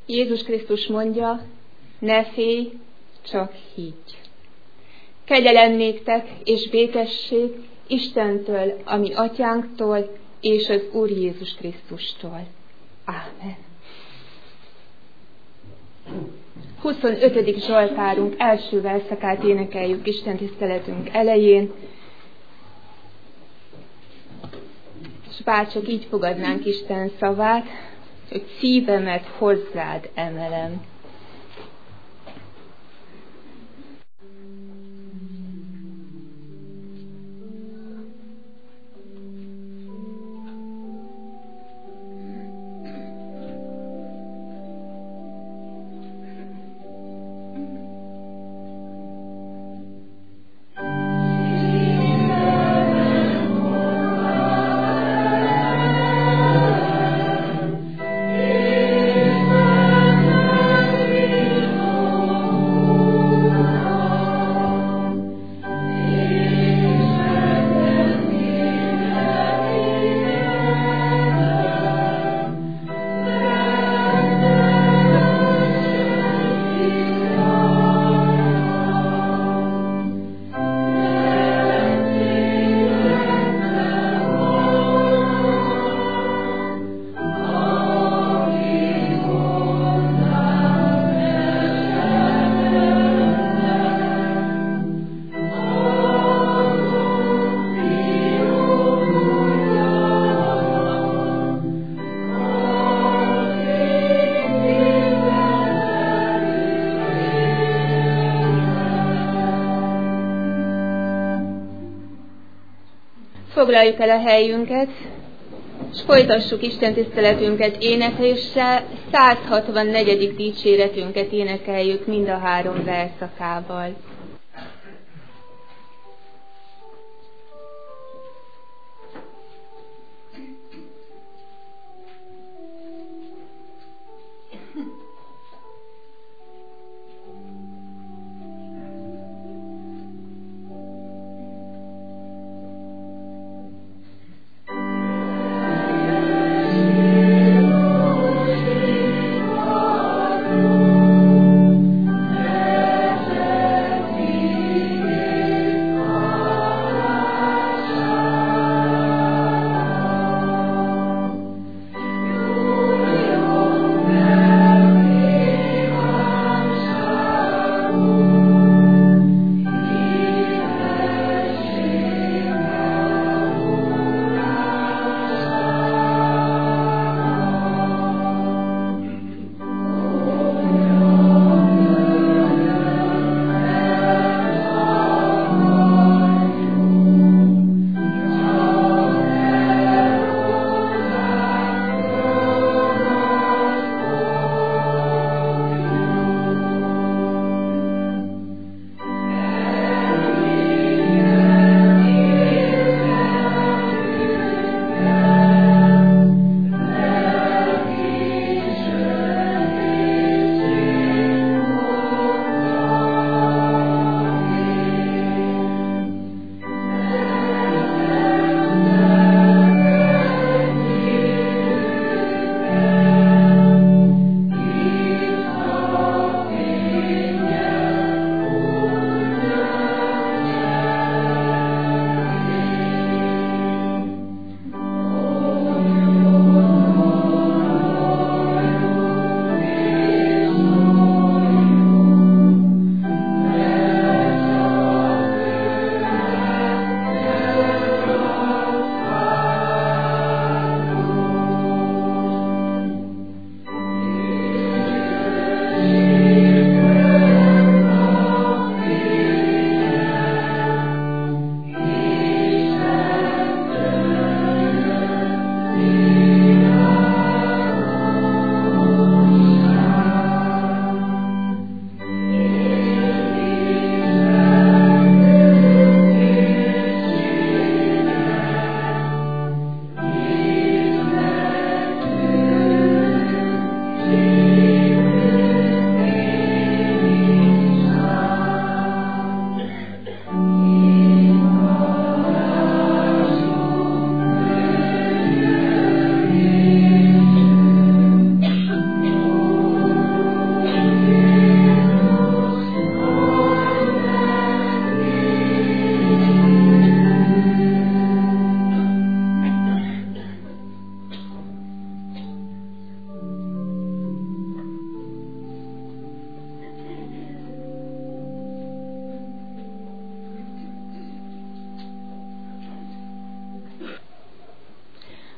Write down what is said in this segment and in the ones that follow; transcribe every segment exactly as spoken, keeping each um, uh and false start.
Jézus Krisztus mondja, ne félj, csak higgy. Kegyelem néktek és békesség Istentől, a mi atyánktól, és az Úr Jézus Krisztustól. Ámen. huszonötödik Zsoltárunk első verszakát énekeljük Isten tiszteletünk elején, és bárcsak így fogadnánk Isten szavát, hogy szívemet hozzád emelem. Foglaljuk el a helyünket, és folytassuk Isten tiszteletünket énekléssel, száz hatvannegyedik dicséretünket énekeljük mind a három verszakával.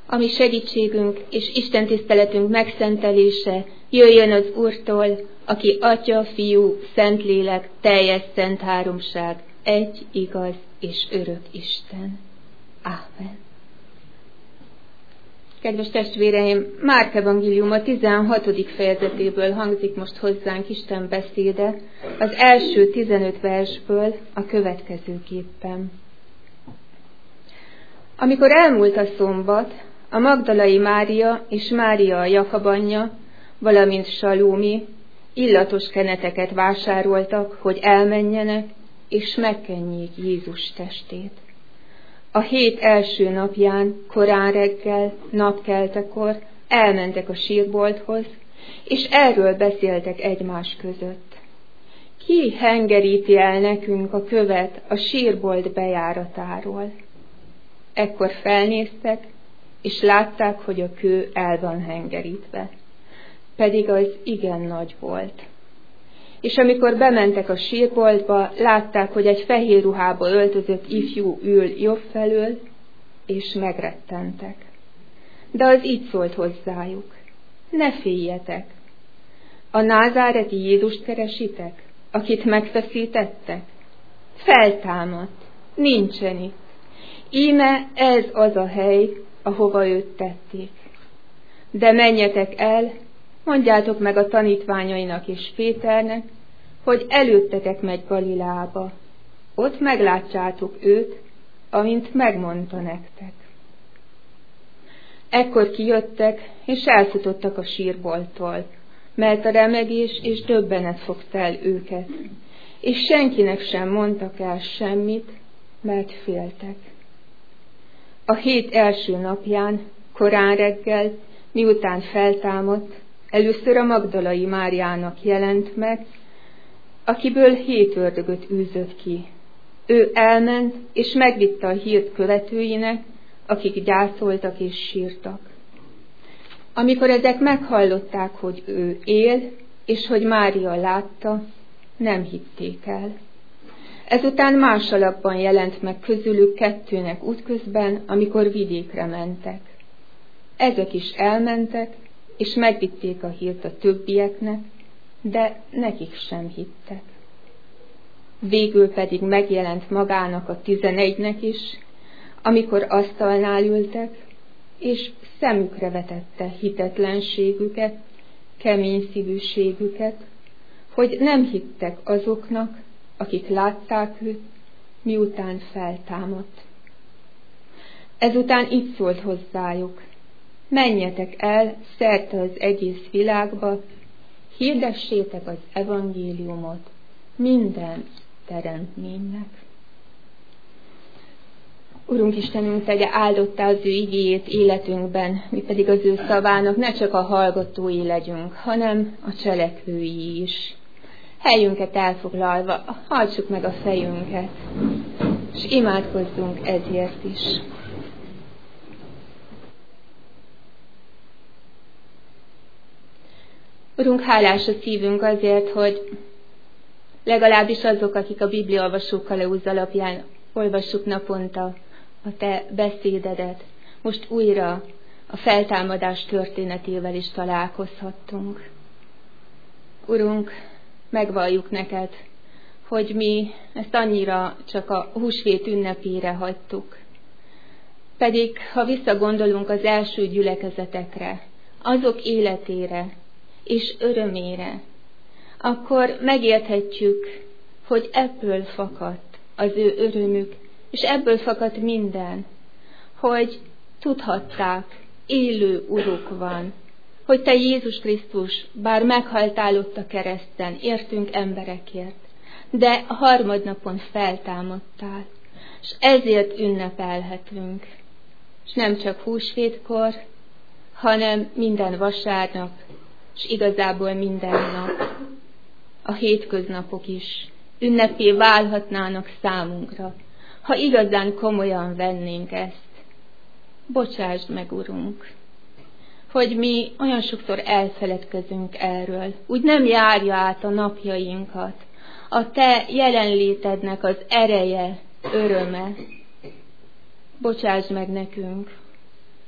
ami segítségünk és Isten tiszteletünk megszentelése jöjjön az Úrtól, aki Atya, Fiú, Szentlélek, teljes szent háromság, egy igaz és örök Isten. Ámen. Kedves testvéreim, Márk evangéliuma tizenhatodik fejezetéből hangzik most hozzánk Isten beszéde, az első tizenöt versből a következőképpen. Amikor elmúlt a szombat, a Magdalai Mária és Mária a Jakab anyja, valamint Salómi illatos keneteket vásároltak, hogy elmenjenek és megkenjék Jézus testét. A hét első napján, korán reggel, napkeltekor elmentek a sírbolthoz, és erről beszéltek egymás között. Ki hengeríti el nekünk a követ a sírbolt bejáratáról? Ekkor felnéztek, és látták, hogy a kő el van hengerítve, pedig az igen nagy volt. És amikor bementek a sírboltba, látták, hogy egy fehér ruhába öltözött ifjú ül jobb felől, és megrettentek. De az így szólt hozzájuk: ne féljetek! A názáreti Jézust keresitek, akit megfeszítettek? Feltámadt, nincsen itt. Íme ez az a hely, ahova őt tették. De menjetek el, mondjátok meg a tanítványainak és Péternek, hogy előttetek megy Galileába. Ott meglátjátok őt, amint megmondta nektek. Ekkor kijöttek, és elfutottak a sírbolttól, mert a remegés és döbbenet fogta el őket, és senkinek sem mondtak el semmit, mert féltek. A hét első napján, korán reggel, miután feltámadt, először a Magdalai Máriának jelent meg, akiből hét ördögöt űzött ki. Ő elment, és megvitte a hírt követőinek, akik gyászoltak és sírtak. Amikor ezek meghallották, hogy ő él, és hogy Mária látta, nem hitték el. Ezután más alakban jelent meg közülük kettőnek útközben, amikor vidékre mentek. Ezek is elmentek, és megvitték a hírt a többieknek, de nekik sem hittek. Végül pedig megjelent magának a tizenegynek is, amikor asztalnál ültek, és szemükre vetette hitetlenségüket, kemény szívűségüket, hogy nem hittek azoknak, akik látták őt, miután feltámadt. Ezután így szólt hozzájuk: menjetek el szerte az egész világba, hirdessétek az evangéliumot minden teremtménynek. Urunk Istenünk, tegye áldottá az ő igéjét életünkben, mi pedig az ő szavának ne csak a hallgatói legyünk, hanem a cselekvői is. Helyünket elfoglalva, hajtsuk meg a fejünket, és imádkozzunk ezért is. Urunk, hálás a szívünk azért, hogy legalábbis azok, akik a Bibliaolvasó kalauz alapján olvassuk naponta a Te beszédedet, most újra a feltámadás történetével is találkozhattunk. Urunk, megvalljuk neked, hogy mi ezt annyira csak a húsvét ünnepére hagytuk. Pedig, ha visszagondolunk az első gyülekezetekre, azok életére és örömére, akkor megérthetjük, hogy ebből fakadt az ő örömük, és ebből fakadt minden, hogy tudhatták, élő Uruk van, hogy Te Jézus Krisztus, bár meghaltál ott a kereszten, értünk emberekért, de a harmadnapon feltámadtál, és ezért ünnepelhetünk. És nem csak húsvétkor, hanem minden vasárnap, és igazából minden nap. A hétköznapok is ünnepé válhatnának számunkra, ha igazán komolyan vennénk ezt. Bocsásd meg, Urunk, hogy mi olyan sokszor elfeledkezünk erről, úgy nem járja át a napjainkat a Te jelenlétednek az ereje, öröme. Bocsásd meg nekünk,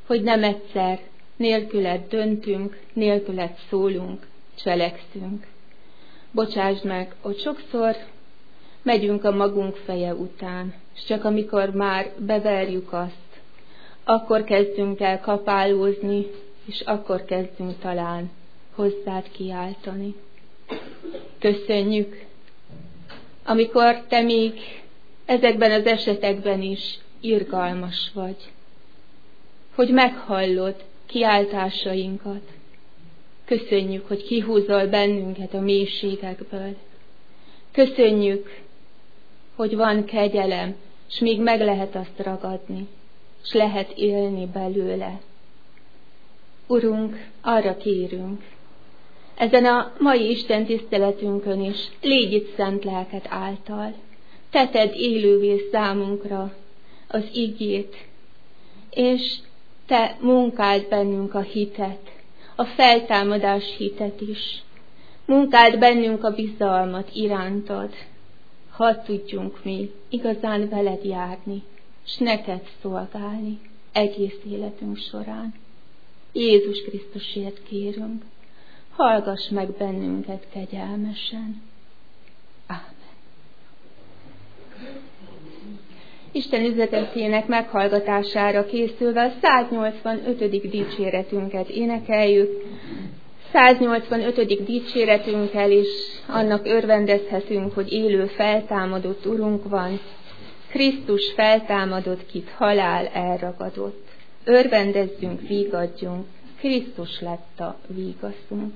hogy nem egyszer nélküled döntünk, nélküled szólunk, cselekszünk. Bocsásd meg, hogy sokszor megyünk a magunk feje után, és csak amikor már beverjük azt, akkor kezdünk el kapálózni, és akkor kezdünk talán hozzád kiáltani. Köszönjük, amikor te még ezekben az esetekben is irgalmas vagy, hogy meghallod kiáltásainkat. Köszönjük, hogy kihúzol bennünket a mélységekből. Köszönjük, hogy van kegyelem, és még meg lehet azt ragadni, és lehet élni belőle. Urunk, arra kérünk, ezen a mai Isten tiszteletünkön is légy itt szent lelked által. Te tedd élővé számunkra az igét, és te munkáld bennünk a hitet, a feltámadás hitet is. Munkáld bennünk a bizalmat irántad. Hadd tudjunk mi igazán veled járni, s neked szolgálni egész életünk során. Jézus Krisztusért kérünk, hallgass meg bennünket kegyelmesen. Ámen. Isten üzenetének meghallgatására készülve a száznyolcvanötödik dicséretünket énekeljük. száznyolcvanötödik dicséretünkkel is annak örvendezhetünk, hogy élő feltámadott Urunk van. Krisztus feltámadott, kit halál elragadott. Örvendezzünk, vígadjunk, Krisztus lett a vígaszunk.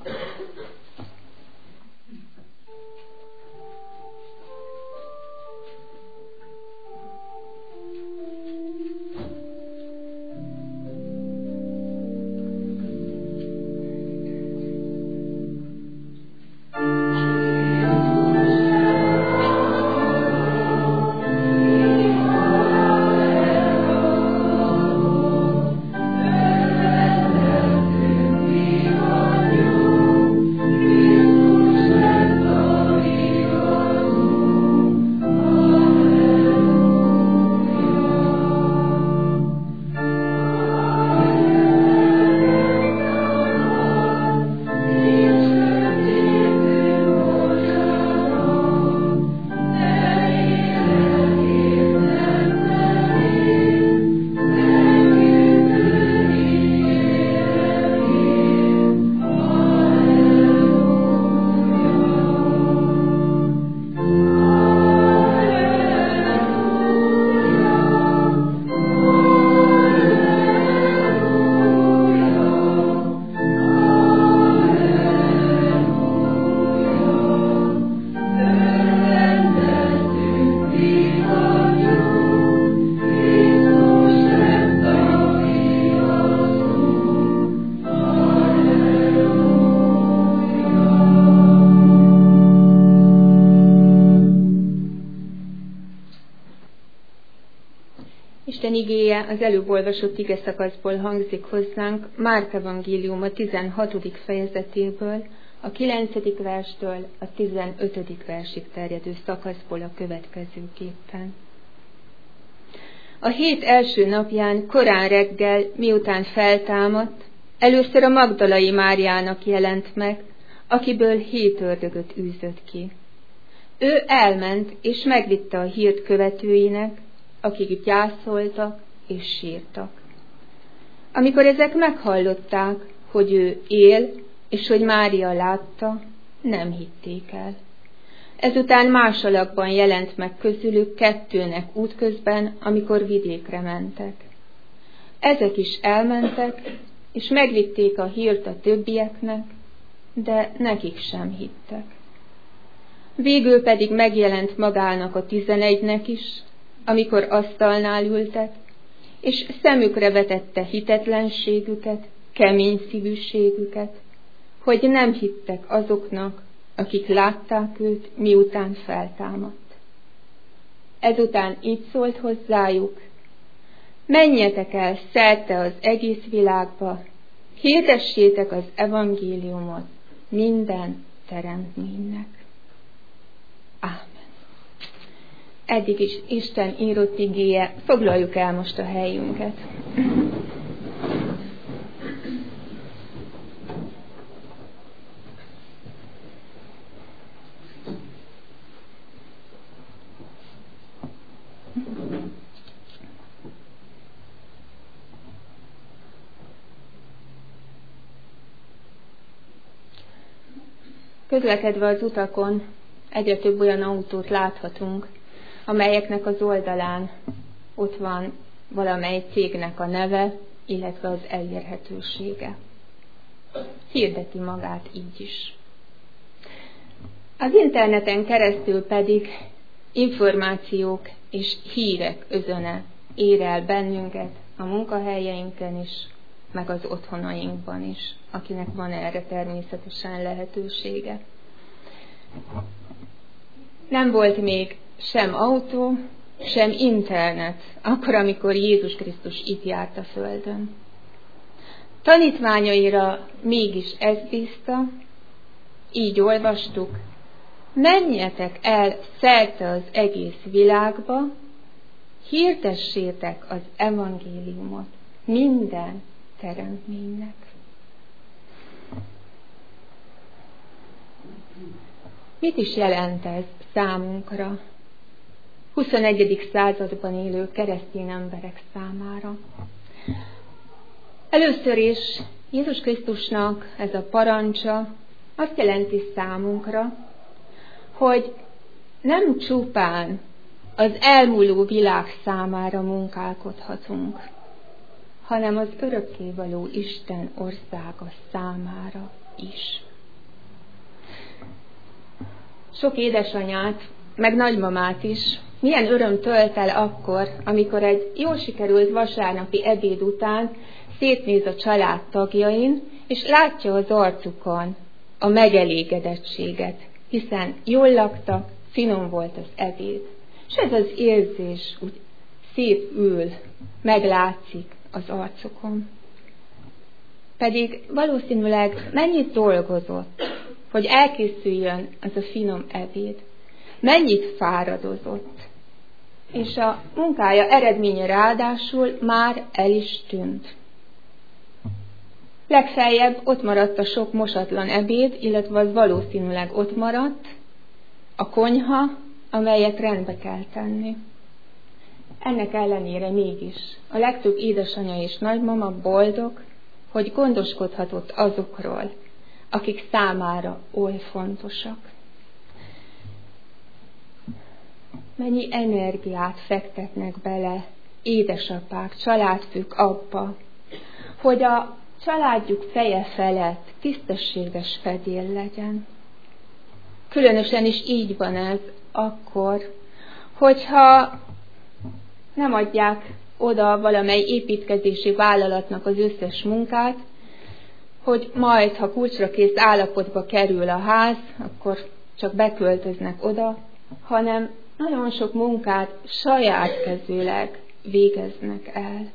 Isten igéje az előbb olvasott ige szakaszból hangzik hozzánk, Márk evangélium a tizenhatodik fejezetéből, a kilencedik verstől a tizenötödik versig terjedő szakaszból a következőképpen. A hét első napján, korán reggel, miután feltámadt, először a Magdalai Máriának jelent meg, akiből hét ördögöt űzött ki. Ő elment és megvitte a hírt követőinek, akik gyászoltak és sírtak. Amikor ezek meghallották, hogy ő él, és hogy Mária látta, nem hitték el. Ezután más alakban jelent meg közülük kettőnek útközben, amikor vidékre mentek. Ezek is elmentek, és megvitték a hírt a többieknek, de nekik sem hittek. Végül pedig megjelent magának a tizenegynek is, amikor asztalnál ültek, és szemükre vetette hitetlenségüket, kemény szívűségüket, hogy nem hittek azoknak, akik látták őt, miután feltámadt. Ezután így szólt hozzájuk: menjetek el szerte az egész világba, hirdessétek az evangéliumot minden teremtménynek. Ámen. Eddig is Isten írott igéje, foglaljuk el most a helyünket. Közlekedve az utakon egyre több olyan autót láthatunk, amelyeknek az oldalán ott van valamely cégnek a neve, illetve az elérhetősége. Hirdeti magát így is. Az interneten keresztül pedig információk és hírek özöne ér el bennünket a munkahelyeinken is, meg az otthonainkban is, akinek van erre természetesen lehetősége. Nem volt még sem autó, sem internet, akkor, amikor Jézus Krisztus itt járt a földön. Tanítványaira mégis ezt bízta, így olvastuk, menjetek el szerte az egész világba, hirdessétek az evangéliumot minden teremtménynek. Mit is jelent ez számunkra, huszonegyedik században élő keresztény emberek számára? Először is Jézus Krisztusnak ez a parancsa azt jelenti számunkra, hogy nem csupán az elmúló világ számára munkálkodhatunk, hanem az örökkévaló Isten országa számára is. Sok édesanyát, meg nagymamát is milyen öröm tölt el akkor, amikor egy jól sikerült vasárnapi ebéd után szétnéz a család tagjain, és látja az arcukon a megelégedettséget, hiszen jól laktak, finom volt az ebéd. És ez az érzés úgy szépül, meglátszik az arcukon. Pedig valószínűleg mennyit dolgozott, hogy elkészüljön az a finom ebéd. Mennyit fáradozott. És a munkája eredménye ráadásul már el is tűnt. Legfeljebb ott maradt a sok mosatlan ebéd, illetve az valószínűleg ott maradt a konyha, amelyet rendbe kell tenni. Ennek ellenére mégis a legtöbb édesanyja és nagymama boldog, hogy gondoskodhatott azokról, akik számára oly fontosak. Mennyi energiát fektetnek bele édesapák, családfők abba, hogy a családjuk feje felett tisztességes fedél legyen. Különösen is így van ez akkor, hogyha nem adják oda valamely építkezési vállalatnak az összes munkát, hogy majd, ha kulcsra kész állapotba kerül a ház, akkor csak beköltöznek oda, hanem nagyon sok munkát saját kezűleg végeznek el.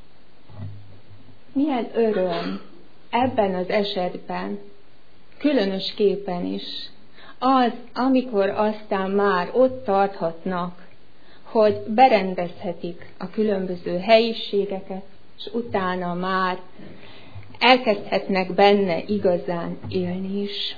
Milyen öröm ebben az esetben, különösképpen is, az, amikor aztán már ott tarthatnak, hogy berendezhetik a különböző helyiségeket, és utána már elkezdhetnek benne igazán élni is.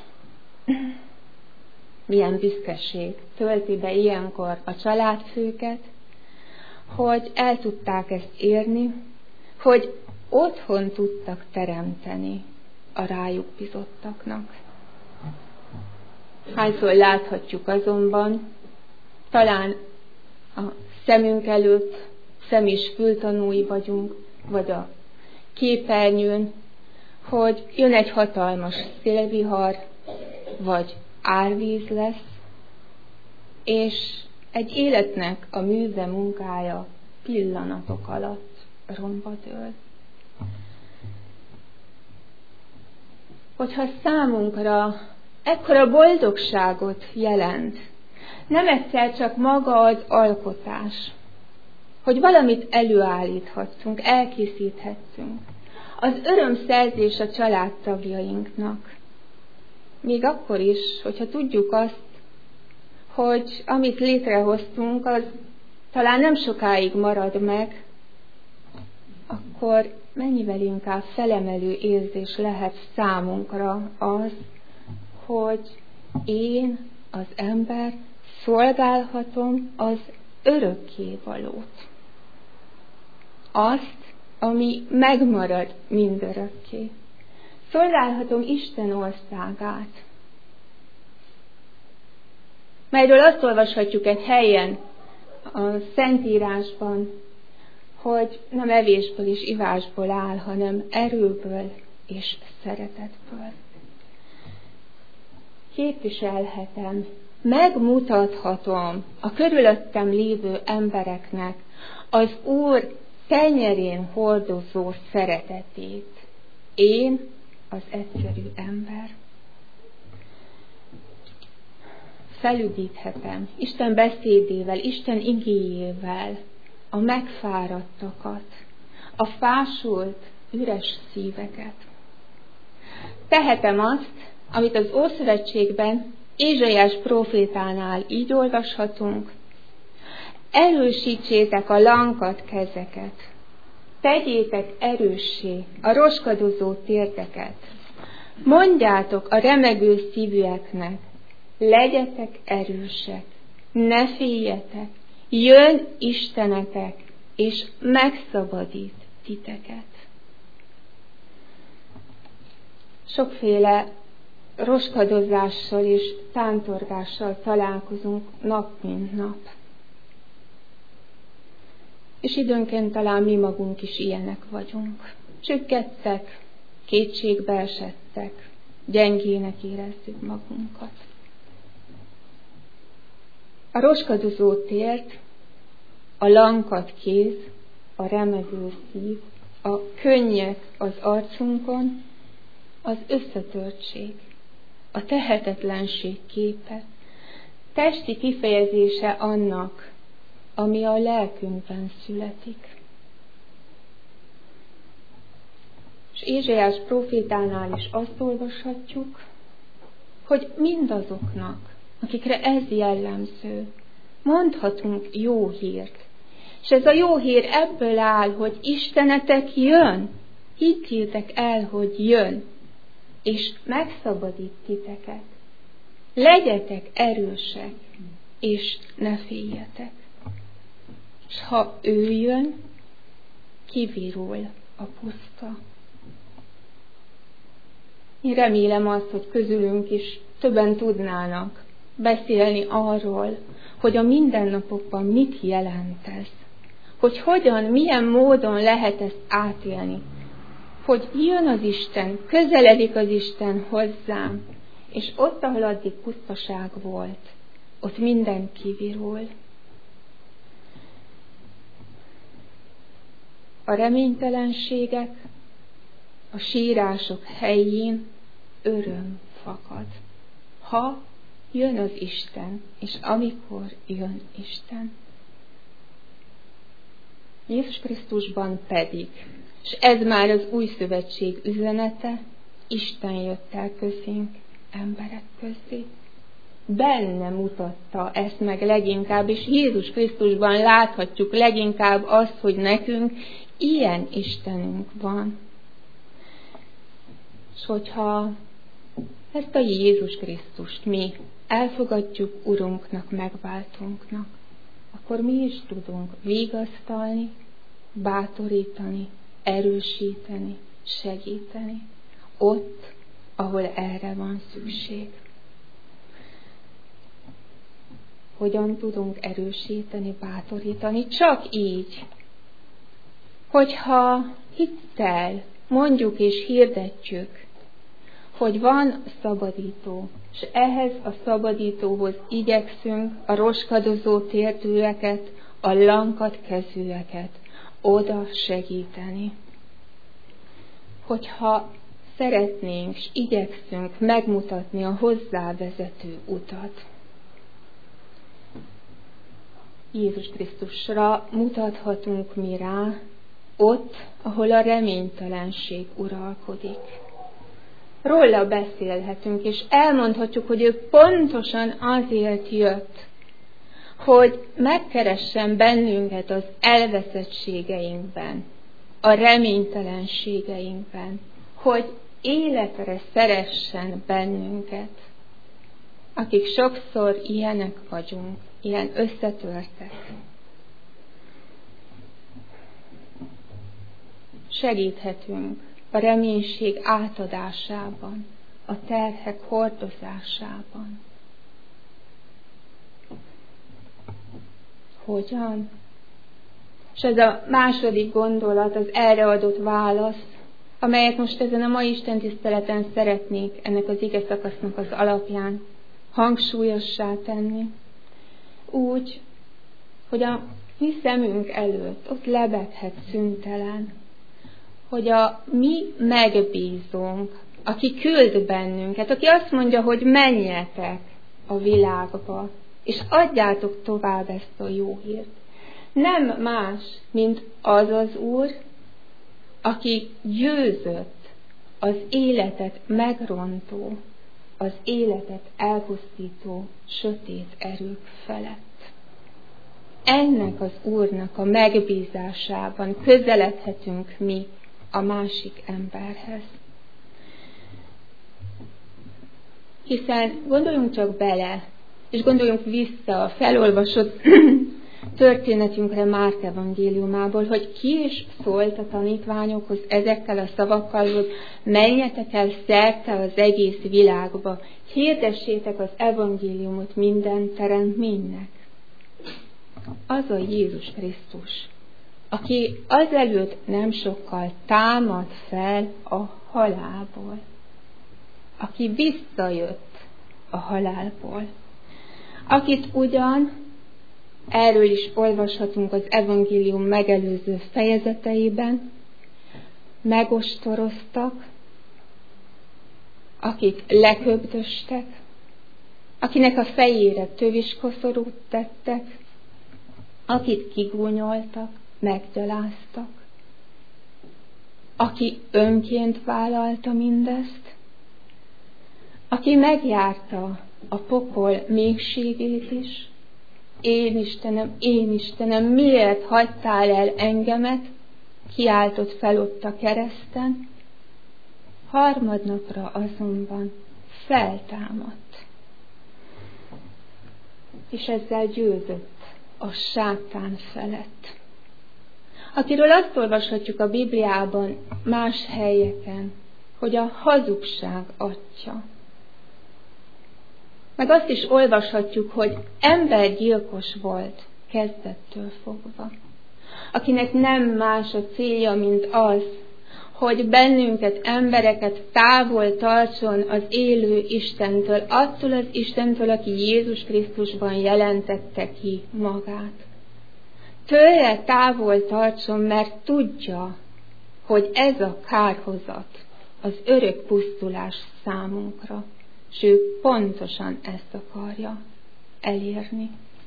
Milyen büszkeség tölti be ilyenkor a családfőket, hogy el tudták ezt érni, hogy otthon tudtak teremteni a rájuk bizottaknak. Hányszor láthatjuk azonban, talán a szemünk előtt szem- és fültanúi vagyunk, vagy a képernyőn, hogy jön egy hatalmas szélvihar, vagy árvíz lesz, és egy életnek a műze munkája pillanatok alatt romba dől. Hogyha számunkra ekkora boldogságot jelent, nem egyszer csak maga az alkotás, hogy valamit előállíthattunk, elkészíthetünk, az örömszerzés a családtagjainknak, még akkor is, hogyha tudjuk azt, hogy amit létrehoztunk, az talán nem sokáig marad meg, akkor mennyivel inkább felemelő érzés lehet számunkra az, hogy én, az ember szolgálhatom az örökkévalót. Azt, ami megmarad mindörökké. Szolgálhatom Isten országát. melyről azt olvashatjuk egy helyen a Szentírásban, hogy nem evésből és ivásból áll, hanem erőből és szeretetből. Képviselhetem, megmutathatom a körülöttem lévő embereknek az Úr tenyerén hordozó szeretetét. Én az egyszerű ember. Felüdíthetem Isten beszédével, Isten igéjével a megfáradtakat, a fásult, üres szíveket. Tehetem azt, amit az Ószövetségben Ézsaiás prófétánál így olvashatunk: erősítsétek a lankadt kezeket, tegyétek erőssé a roskadozó térdeket, mondjátok a remegő szívűeknek, legyetek erősek, ne féljetek, jön Istenetek, és megszabadít titeket. Sokféle roskadozással és tántorgással találkozunk nap mint nap. És időnként talán mi magunk is ilyenek vagyunk. Csüggettek, kétségbe esettek, gyengének érezzük magunkat. A roskadozó tért, a lankadt kéz, a remegő szív, a könnyek az arcunkon, az összetörtség, a tehetetlenség képe, testi kifejezése annak, ami a lelkünkben születik. És Ézsaiás prófétánál is azt olvashatjuk, hogy mindazoknak, akikre ez jellemző, mondhatunk jó hírt. És ez a jó hír ebből áll, hogy Istenetek jön, higgyétek el, hogy jön, és megszabadít titeket. Legyetek erősek, és ne féljetek. És ha ő jön, kivirul a puszta. Én remélem azt, hogy közülünk is többen tudnának beszélni arról, hogy a mindennapokban mit jelent ez. Hogy hogyan, milyen módon lehet ezt átélni. Hogy jön az Isten, közeledik az Isten hozzám, és ott, ahol addig pusztaság volt, ott minden kivirul. A reménytelenségek, a sírások helyén öröm fakad, ha jön az Isten, és amikor jön Isten. Jézus Krisztusban pedig, és ez már az új szövetség üzenete, Isten jött el közénk, emberek közé. Benne mutatta ezt meg leginkább, és Jézus Krisztusban láthatjuk leginkább azt, hogy nekünk ilyen Istenünk van. És hogyha ezt a Jézus Krisztust mi elfogadjuk Urunknak, megváltunknak, akkor mi is tudunk vigasztalni, bátorítani, erősíteni, segíteni ott, ahol erre van szükség. Hogyan tudunk erősíteni, bátorítani? Csak így, hogyha hittel mondjuk és hirdetjük, hogy van szabadító, és ehhez a szabadítóhoz igyekszünk a roskadozó térdűeket, a lankadt kezűeket oda segíteni. Hogyha szeretnénk, és igyekszünk megmutatni a hozzávezető utat. Jézus Krisztusra mutathatunk mi rá, ott, ahol a reménytelenség uralkodik. Róla beszélhetünk, és elmondhatjuk, hogy ő pontosan azért jött, hogy megkeressen bennünket az elveszettségeinkben, a reménytelenségeinkben, hogy életre szeressen bennünket, akik sokszor ilyenek vagyunk, ilyen összetörtek. Segíthetünk a reménység átadásában, a terhek hordozásában. hogyan? És ez a második gondolat, az erre adott válasz, amelyet most ezen a mai istentiszteleten szeretnék ennek az ige szakasznak az alapján hangsúlyossá tenni. Úgy, hogy a mi szemünk előtt ott lebeghet szüntelen, hogy a mi megbízónk, aki küld bennünket, aki azt mondja, hogy menjetek a világba, és adjátok tovább ezt a jó hírt. Nem más, mint az az Úr, aki győzött az életet megrontó, az életet elpusztító sötét erők felett. Ennek az Úrnak a megbízásában közeledhetünk mi a másik emberhez. Hiszen gondoljunk csak bele, és gondoljunk vissza a felolvasott történetünkre Márk evangéliumából, hogy ki is szólt a tanítványokhoz ezekkel a szavakkal, hogy menjetek el szerte az egész világba, hirdessétek az evangéliumot minden teremtménynek. Az a Jézus Krisztus, aki azelőtt nem sokkal támad fel a halálból, aki visszajött a halálból, akit ugyan erről is olvashatunk az evangélium megelőző fejezeteiben, megostoroztak, akit leköbdöstek, akinek a fejére töviskoszorút tettek, akit kigúnyoltak, meggyaláztak, aki önként vállalta mindezt, aki megjárta a pokol mélységét is. Én Istenem, én Istenem, miért hagytál el engemet? Kiáltott fel ott a kereszten. Harmadnapra azonban feltámadt, és ezzel győzött a sátán felett, akiről azt olvashatjuk a Bibliában más helyeken, hogy a hazugság atya. Meg azt is olvashatjuk, hogy embergyilkos volt kezdettől fogva, akinek nem más a célja, mint az, hogy bennünket, embereket távol tartson az élő Istentől, attól az Istentől, aki Jézus Krisztusban jelentette ki magát. Tőle távol tartson, mert tudja, hogy ez a kárhozat az örök pusztulás számunkra, és ő pontosan ezt akarja elérni.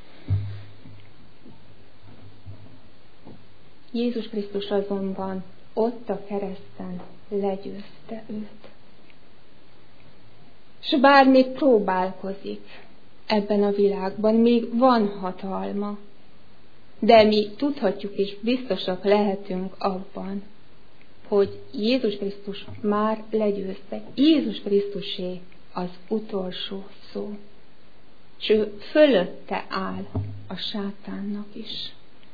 Jézus Krisztus azonban ott a kereszten legyőzte őt. És bár még próbálkozik ebben a világban, még van hatalma, de mi tudhatjuk és biztosak lehetünk abban, hogy Jézus Krisztus már legyőzte. Jézus Krisztusé az utolsó szó. És ő fölötte áll a sátánnak is.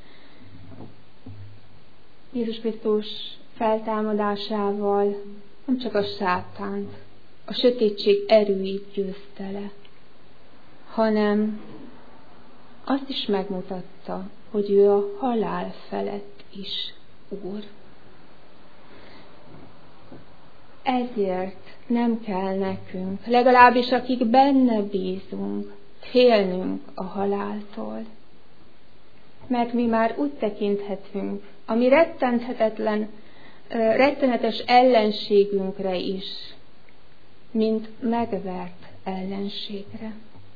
Jézus Krisztus feltámadásával nem csak a sátánt, a sötétség erőit győzte le, hanem azt is megmutatta, hogy ő a halál felett is Úr. Ezért nem kell nekünk, legalábbis akik benne bízunk, félnünk a haláltól. Mert mi már úgy tekinthetünk a mi rettenthetetlen, rettenetes ellenségünkre is, mint megvert ellenségre.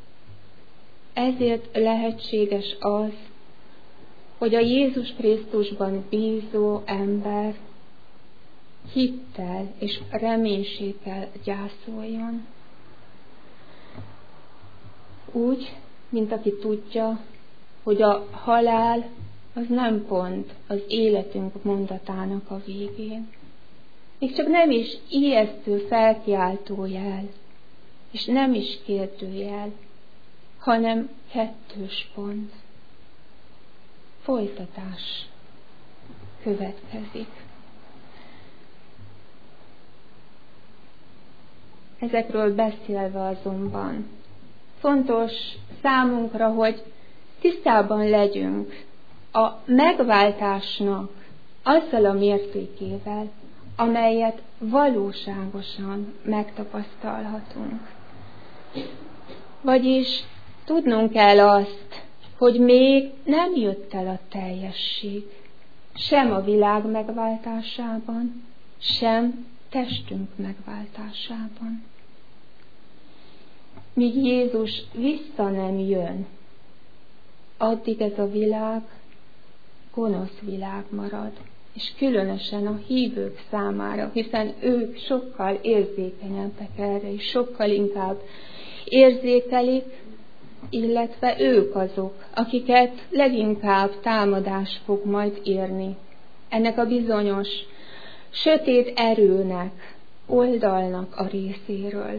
Ezért lehetséges az, hogy a Jézus Krisztusban bízó ember hittel és reménységgel gyászoljon. Úgy, mint aki tudja, hogy a halál az nem pont az életünk mondatának a végén. Még csak nem is ijesztő felkiáltó jel, és nem is kérdőjel, hanem kettős pont. Folytatás következik. Ezekről beszélve azonban fontos számunkra, hogy tisztában legyünk a megváltásnak azzal a mértékével, amelyet valóságosan megtapasztalhatunk. Vagyis tudnunk kell azt, hogy még nem jött el a teljesség, sem a világ megváltásában, sem testünk megváltásában. Míg Jézus vissza nem jön, addig ez a világ gonosz világ marad, és különösen a hívők számára, hiszen ők sokkal érzékenyebbek erre, és sokkal inkább érzékelik, illetve ők azok, akiket leginkább támadás fog majd érni. Ennek a bizonyos sötét erőnek, oldalnak a részéről.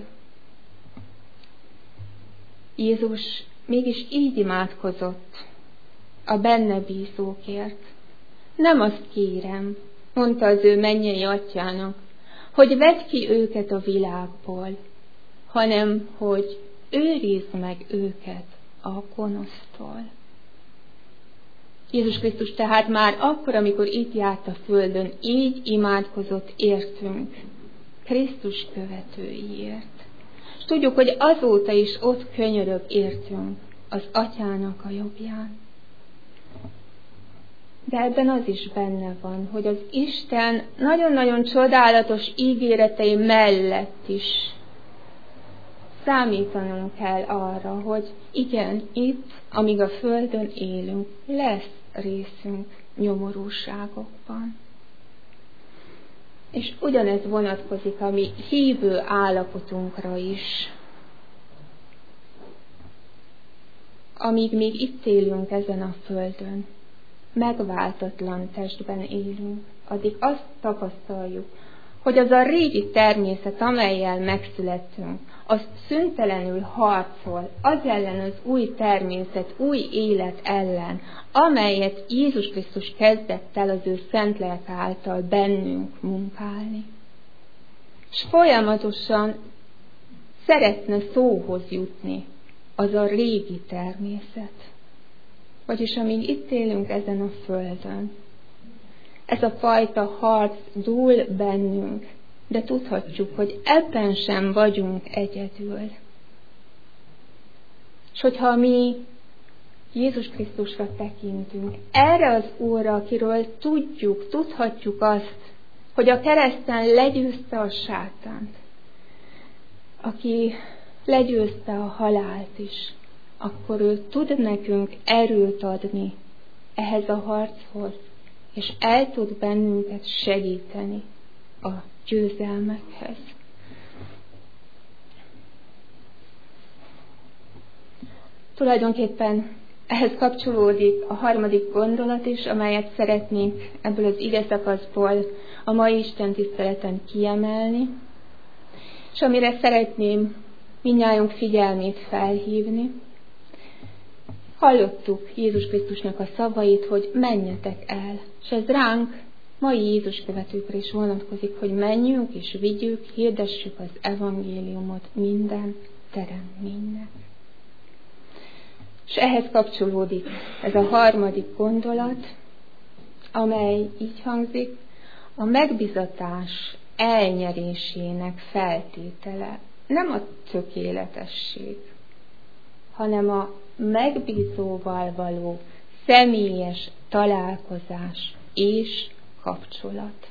Jézus mégis így imádkozott a benne bízókért. Nem azt kérem, mondta az ő mennyei atyának, hogy vedd ki őket a világból, hanem hogy őrizd meg őket a gonosztól. Jézus Krisztus tehát már akkor, amikor itt járt a földön, így imádkozott értünk, Krisztus követőiért. És tudjuk, hogy azóta is ott könyörög értünk az atyának a jobbján. De ebben az is benne van, hogy az Isten nagyon-nagyon csodálatos ígéretei mellett is számítanunk kell arra, hogy igen, itt, amíg a földön élünk, lesz részünk nyomorúságokban. És ugyanez vonatkozik a mi hívő állapotunkra is. Amíg még itt élünk ezen a földön, megváltatlan testben élünk, addig azt tapasztaljuk, hogy az a régi természet, amellyel megszülettünk, az szüntelenül harcol az ellen, az új természet, új élet ellen, amelyet Jézus Krisztus kezdett el az ő szent lelke által bennünk munkálni. És folyamatosan szeretne szóhoz jutni az a régi természet. Vagyis amíg itt élünk ezen a földön, ez a fajta harc dúl bennünk, de tudhatjuk, hogy ebben sem vagyunk egyedül. És hogyha mi Jézus Krisztusra tekintünk, erre az Úrra, akiről tudjuk, tudhatjuk azt, hogy a kereszten legyőzte a sátánt, aki legyőzte a halált is, akkor ő tud nekünk erőt adni ehhez a harchoz, és el tud bennünket segíteni a győzelmekhez. Tulajdonképpen ehhez kapcsolódik a harmadik gondolat is, amelyet szeretnénk ebből az ige szakaszból a mai Isten tiszteleten kiemelni, és amire szeretném mindnyájunk figyelmét felhívni. Hallottuk Jézus Krisztusnak a szavait, hogy menjetek el, és ez ránk, mai Jézus követőkre is vonatkozik, hogy menjünk és vigyük, hirdessük az evangéliumot minden teremtménynek. És ehhez kapcsolódik ez a harmadik gondolat, amely így hangzik, a megbizatás elnyerésének feltétele nem a tökéletesség, hanem a megbízóval való személyes találkozás és kapcsolat.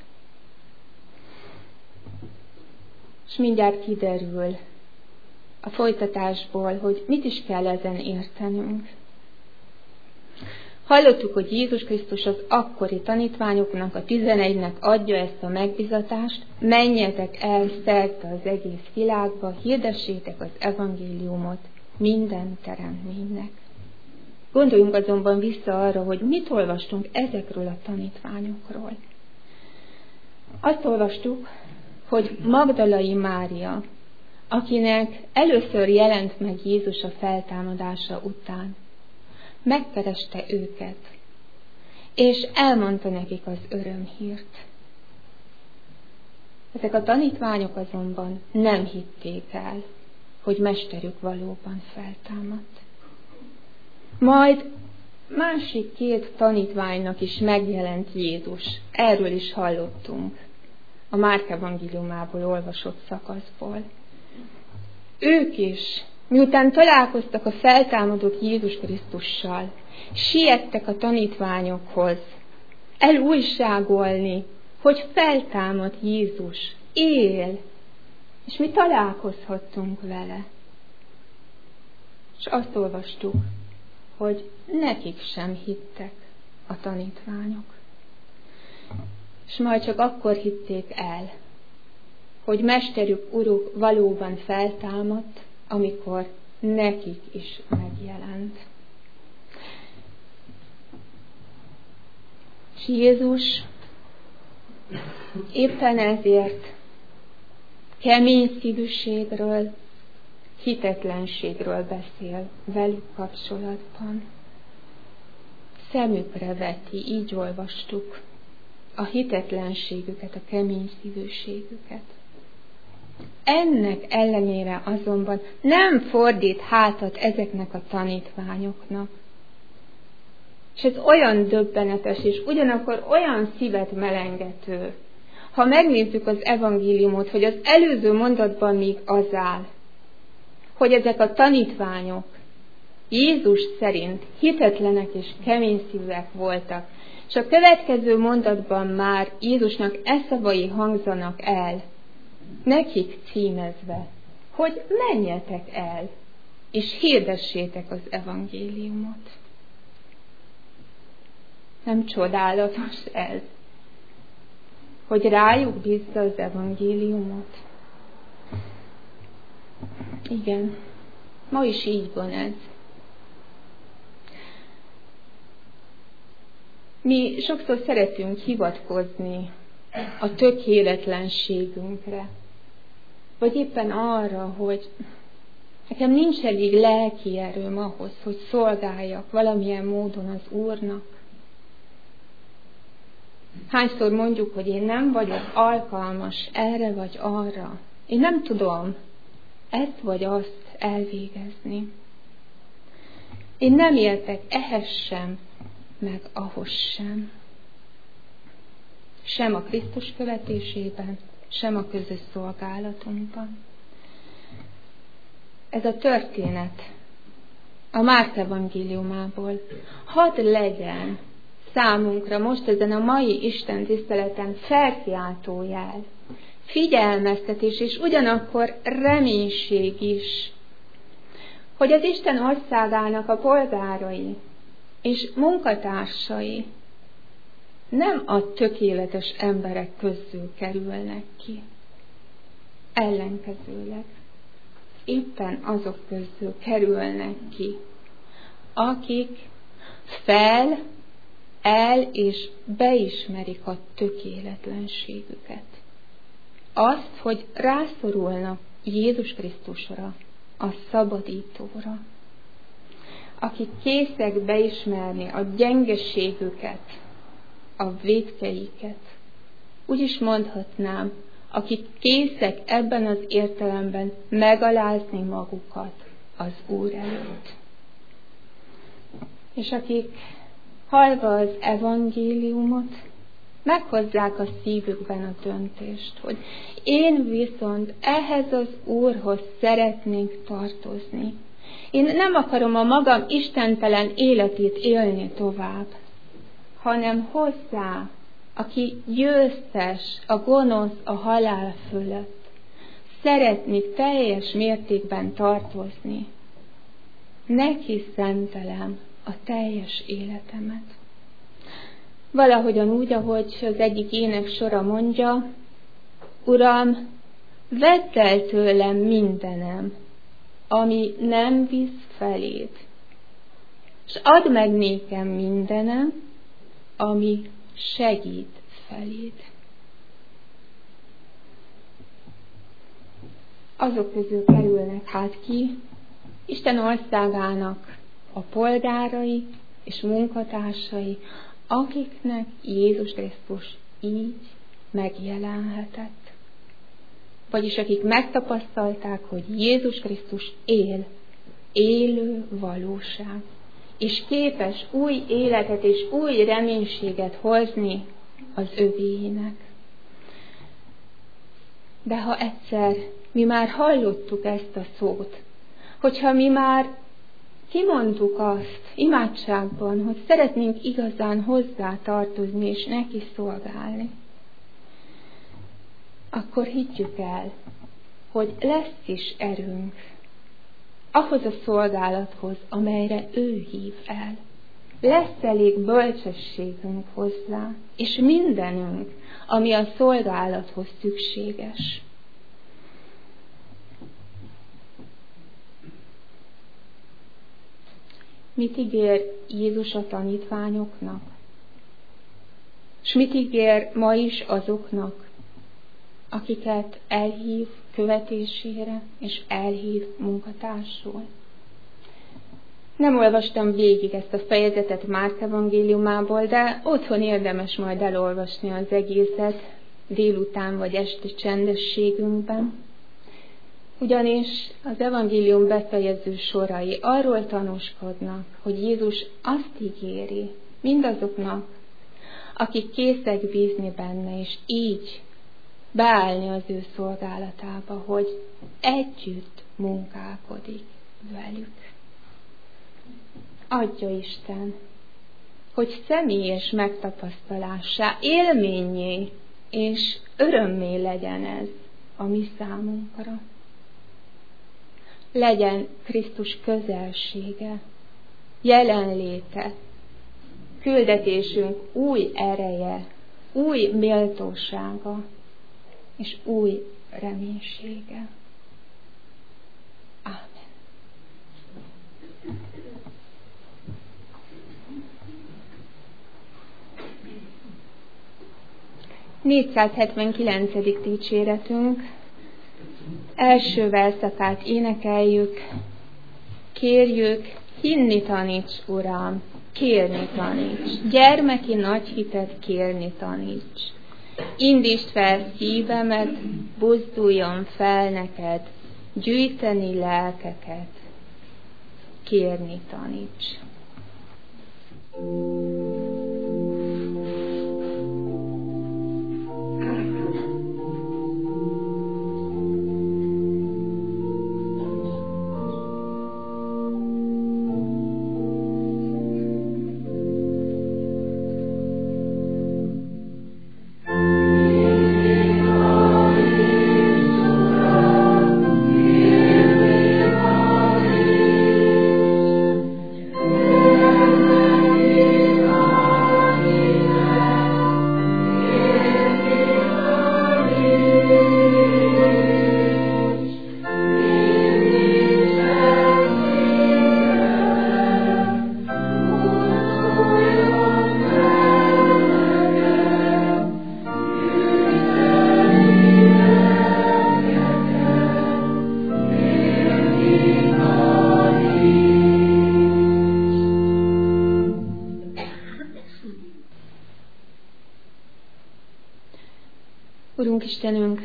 És mindjárt kiderül a folytatásból, hogy mit is kell ezen értenünk. Hallottuk, hogy Jézus Krisztus az akkori tanítványoknak, a tizenegynek adja ezt a megbizatást, menjetek el szerte az egész világba, hirdessétek az evangéliumot minden teremtménynek. Gondoljunk azonban vissza arra, hogy mit olvastunk ezekről a tanítványokról. Azt olvastuk, hogy Magdalai Mária, akinek először jelent meg Jézus a feltámadása után, megkereste őket, és elmondta nekik az örömhírt. Ezek a tanítványok azonban nem hitték el, hogy mesterük valóban feltámadt. Majd másik két tanítványnak is megjelent Jézus. Erről is hallottunk a Márk evangéliumából olvasott szakaszból. Ők is, miután találkoztak a feltámadott Jézus Krisztussal, siettek a tanítványokhoz elújságolni, hogy feltámadt Jézus, él, és mi találkozhattunk vele. És azt olvastuk, hogy nekik sem hittek a tanítványok. És majd csak akkor hitték el, hogy mesterük, uruk valóban feltámadt, amikor nekik is megjelent. És Jézus éppen ezért kemény szívűségről, hitetlenségről beszél velük kapcsolatban. Szemükre veti, így olvastuk, a hitetlenségüket, a kemény szívűségüket. Ennek ellenére azonban nem fordít hátat ezeknek a tanítványoknak. És ez olyan döbbenetes, és ugyanakkor olyan szívet melengető. Ha megnézzük az evangéliumot, hogy az előző mondatban még az áll, hogy ezek a tanítványok Jézus szerint hitetlenek és keményszívűek voltak, és a következő mondatban már Jézusnak e szavai hangzanak el, nekik címezve, hogy menjetek el, és hirdessétek az evangéliumot. Nem csodálatos ez, hogy rájuk bízza az evangéliumot? Igen, ma is így van ez. Mi sokszor szeretünk hivatkozni a tökéletlenségünkre, vagy éppen arra, hogy nekem nincs elég lelki erőm ahhoz, hogy szolgáljak valamilyen módon az Úrnak. Hányszor mondjuk, hogy én nem vagyok alkalmas erre vagy arra. Én nem tudom ezt vagy azt elvégezni. Én nem értek ehhez sem, meg ahhoz sem. Sem a Krisztus követésében, sem a közös szolgálatunkban. Ez a történet a Márk evangéliumából hadd legyen számunkra most ezen a mai Isten tiszteleten felkiáltó jel, figyelmeztetés és ugyanakkor reménység is, hogy az Isten országának a polgárai és munkatársai nem a tökéletes emberek közül kerülnek ki. Ellenkezőleg éppen azok közül kerülnek ki, akik fel, el és beismerik a tökéletlenségüket. Azt, hogy rászorulnak Jézus Krisztusra, a szabadítóra. Akik készek beismerni a gyengeségüket, a vétkeiket. Úgy is mondhatnám, akik készek ebben az értelemben megalázni magukat az Úr előtt. És akik hallva az evangéliumot, meghozzák a szívükben a döntést, hogy én viszont ehhez az Úrhoz szeretnék tartozni. Én nem akarom a magam istentelen életét élni tovább, hanem hozzá, aki győztes, a gonosz, a halál fölött, szeretnék teljes mértékben tartozni. Neki szentelem a teljes életemet. Valahogyan úgy, ahogy az egyik ének sora mondja, Uram, vedd el tőlem mindenem, ami nem visz feléd, és add meg nékem mindenem, ami segít feléd. Azok közül kerülnek hát ki Isten országának a polgárai és munkatársai, akiknek Jézus Krisztus így megjelenhetett. Vagyis akik megtapasztalták, hogy Jézus Krisztus él, élő valóság. és képes új életet és új reménységet hozni az övéinek. De ha egyszer mi már hallottuk ezt a szót, hogyha mi már kimondtuk azt imádságban, hogy szeretnénk igazán hozzá tartozni és neki szolgálni, akkor higgyük el, hogy lesz is erőnk ahhoz a szolgálathoz, amelyre ő hív el. Lesz elég bölcsességünk hozzá, és mindenünk, ami a szolgálathoz szükséges. Mit ígér Jézus a tanítványoknak? S mit ígér ma is azoknak, akiket elhív követésére, és elhív munkatársul? Nem olvastam végig ezt a fejezetet Márk evangéliumából, de otthon érdemes majd elolvasni az egészet délután vagy este csendességünkben. Ugyanis az evangélium befejező sorai arról tanúskodnak, hogy Jézus azt ígéri mindazoknak, akik készek bízni benne, és így beállni az ő szolgálatába, hogy együtt munkálkodik velük. Adja Isten, hogy személyes megtapasztalássá, élményé és örömmé legyen ez a mi számunkra. Legyen Krisztus közelsége, jelenléte, küldetésünk új ereje, új méltósága és új reménysége. Ámen. négyszázhetvenkilencedik dicséretünk első verszakát énekeljük. Kérjük, hinni taníts, Uram, kérni taníts, gyermeki nagy hitet kérni taníts. Indítsd fel szívemet, buzduljon fel neked, gyűjteni lelkeket, kérni taníts. Urunk Istenünk,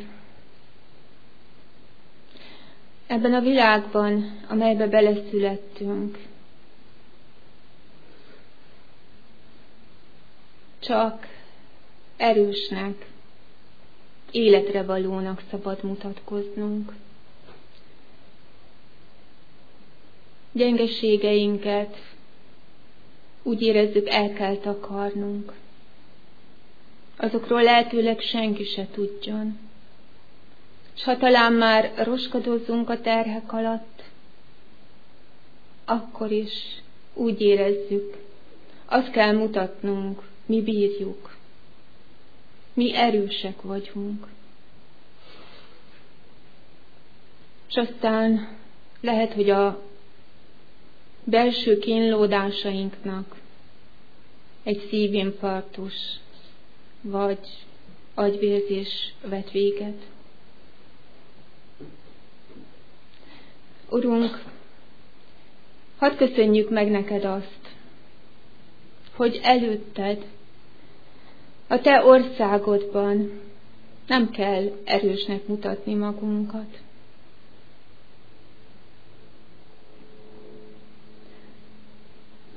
ebben a világban, amelybe beleszülettünk, csak erősnek, életre valónak szabad mutatkoznunk. Gyengeségeinket úgy érezzük, el kell takarnunk. Azokról lehetőleg senki se tudjon. S ha talán már roskadozzunk a terhek alatt, akkor is úgy érezzük, azt kell mutatnunk, mi bírjuk, mi erősek vagyunk. És aztán lehet, hogy a belső kínlódásainknak egy szívinfarktus vagy agyvérzés vet véget. Urunk, hadd köszönjük meg neked azt, hogy előtted, a te országodban nem kell erősnek mutatni magunkat.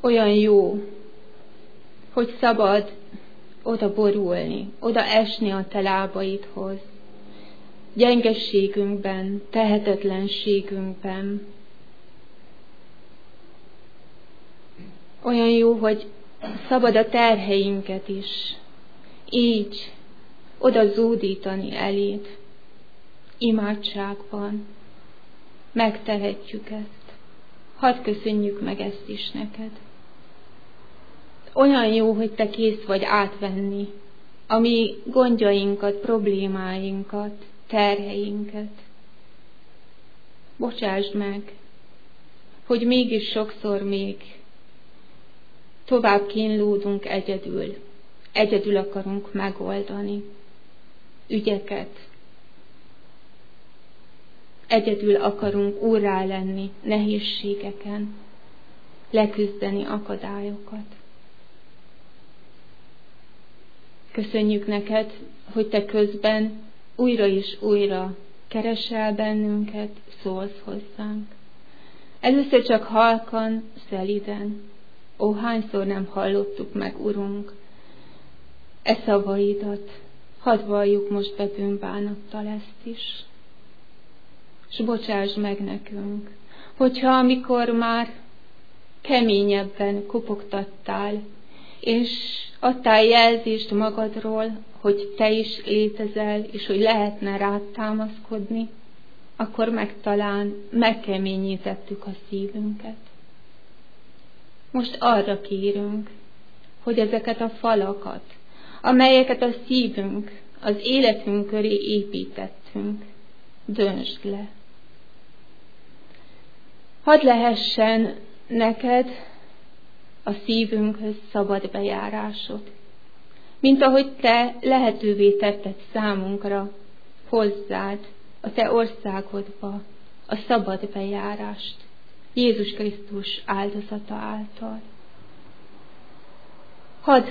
Olyan jó, hogy szabad oda borulni, oda esni a te lábaidhoz, gyengességünkben, tehetetlenségünkben. Olyan jó, hogy szabad a terheinket is így oda zúdítani eléd, imádságban. Megtehetjük ezt. Hadd köszönjük meg ezt is neked. Olyan jó, hogy te kész vagy átvenni a mi gondjainkat, problémáinkat, terheinket. Bocsásd meg, hogy mégis sokszor még tovább kínlódunk egyedül. Egyedül akarunk megoldani ügyeket. Egyedül akarunk úrrá lenni nehézségeken, leküzdeni akadályokat. Köszönjük neked, hogy te közben újra és újra keresel bennünket, szólsz hozzánk. Először csak halkan, szeliden. Ó, hányszor nem hallottuk meg, Urunk, e szavaidat. Hadd valljuk most be bűnbánattal ezt is. S bocsásd meg nekünk, hogyha amikor már keményebben kopogtattál, és adtál jelzést magadról, hogy te is létezel, és hogy lehetne rád támaszkodni, akkor meg talán megkeményítettük a szívünket. Most arra kérünk, hogy ezeket a falakat, amelyeket a szívünk, az életünk köré építettünk, döntsd le. Hadd lehessen neked a szívünkhöz szabad bejárásod, mint ahogy te lehetővé tetted számunkra hozzád, a te országodba a szabad bejárást, Jézus Krisztus áldozata által. Hadd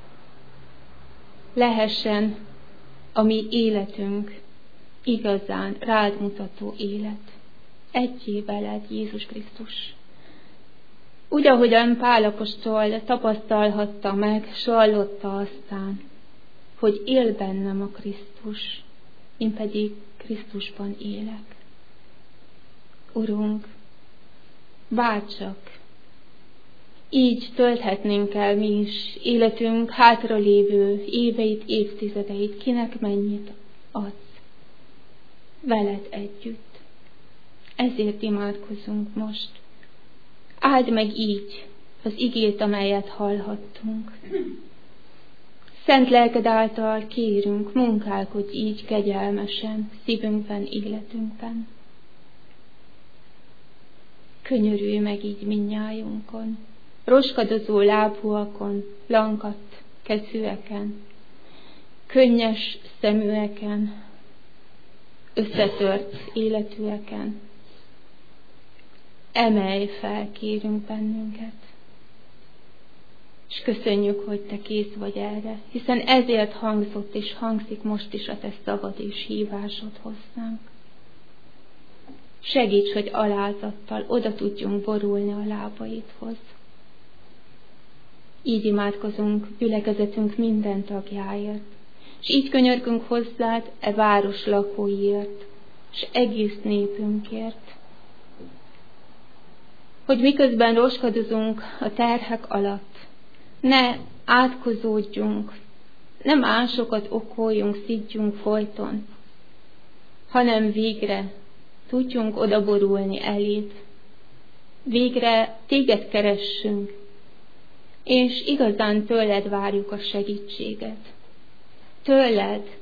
lehessen a mi életünk igazán rád mutató élet. Egyé veled, Jézus Krisztus. Úgy, ahogyan Pál apostol tapasztalhatta meg, s hallotta aztán, hogy él bennem a Krisztus, én pedig Krisztusban élek. Urunk, bárcsak így tölthetnénk el mi is életünk hátralévő éveit, évtizedeit, kinek mennyit adsz veled együtt. Ezért imádkozunk most. Áld meg így az igét, amelyet hallhattunk. Szent lelked által kérünk, munkálkodj így kegyelmesen szívünkben, életünkben. Könyörülj meg így mindnyájunkon, roskadozó lábúakon, lankadt kezűeken, könnyes szeműeken, összetört életűeken. Emelj fel, kérünk bennünket. És köszönjük, hogy te kész vagy erre, hiszen ezért hangzott és hangzik most is a te szavad és hívásod hozzánk. Segíts, hogy alázattal oda tudjunk borulni a lábaidhoz. Így imádkozunk gyülekezetünk minden tagjáért, és így könyörgünk hozzád e város lakóiért, és egész népünkért, hogy miközben roskadozunk a terhek alatt, ne átkozódjunk, nem másokat okoljunk, szidjunk folyton, hanem végre tudjunk odaborulni eléd, végre téged keressünk, és igazán tőled várjuk a segítséget. Tőled,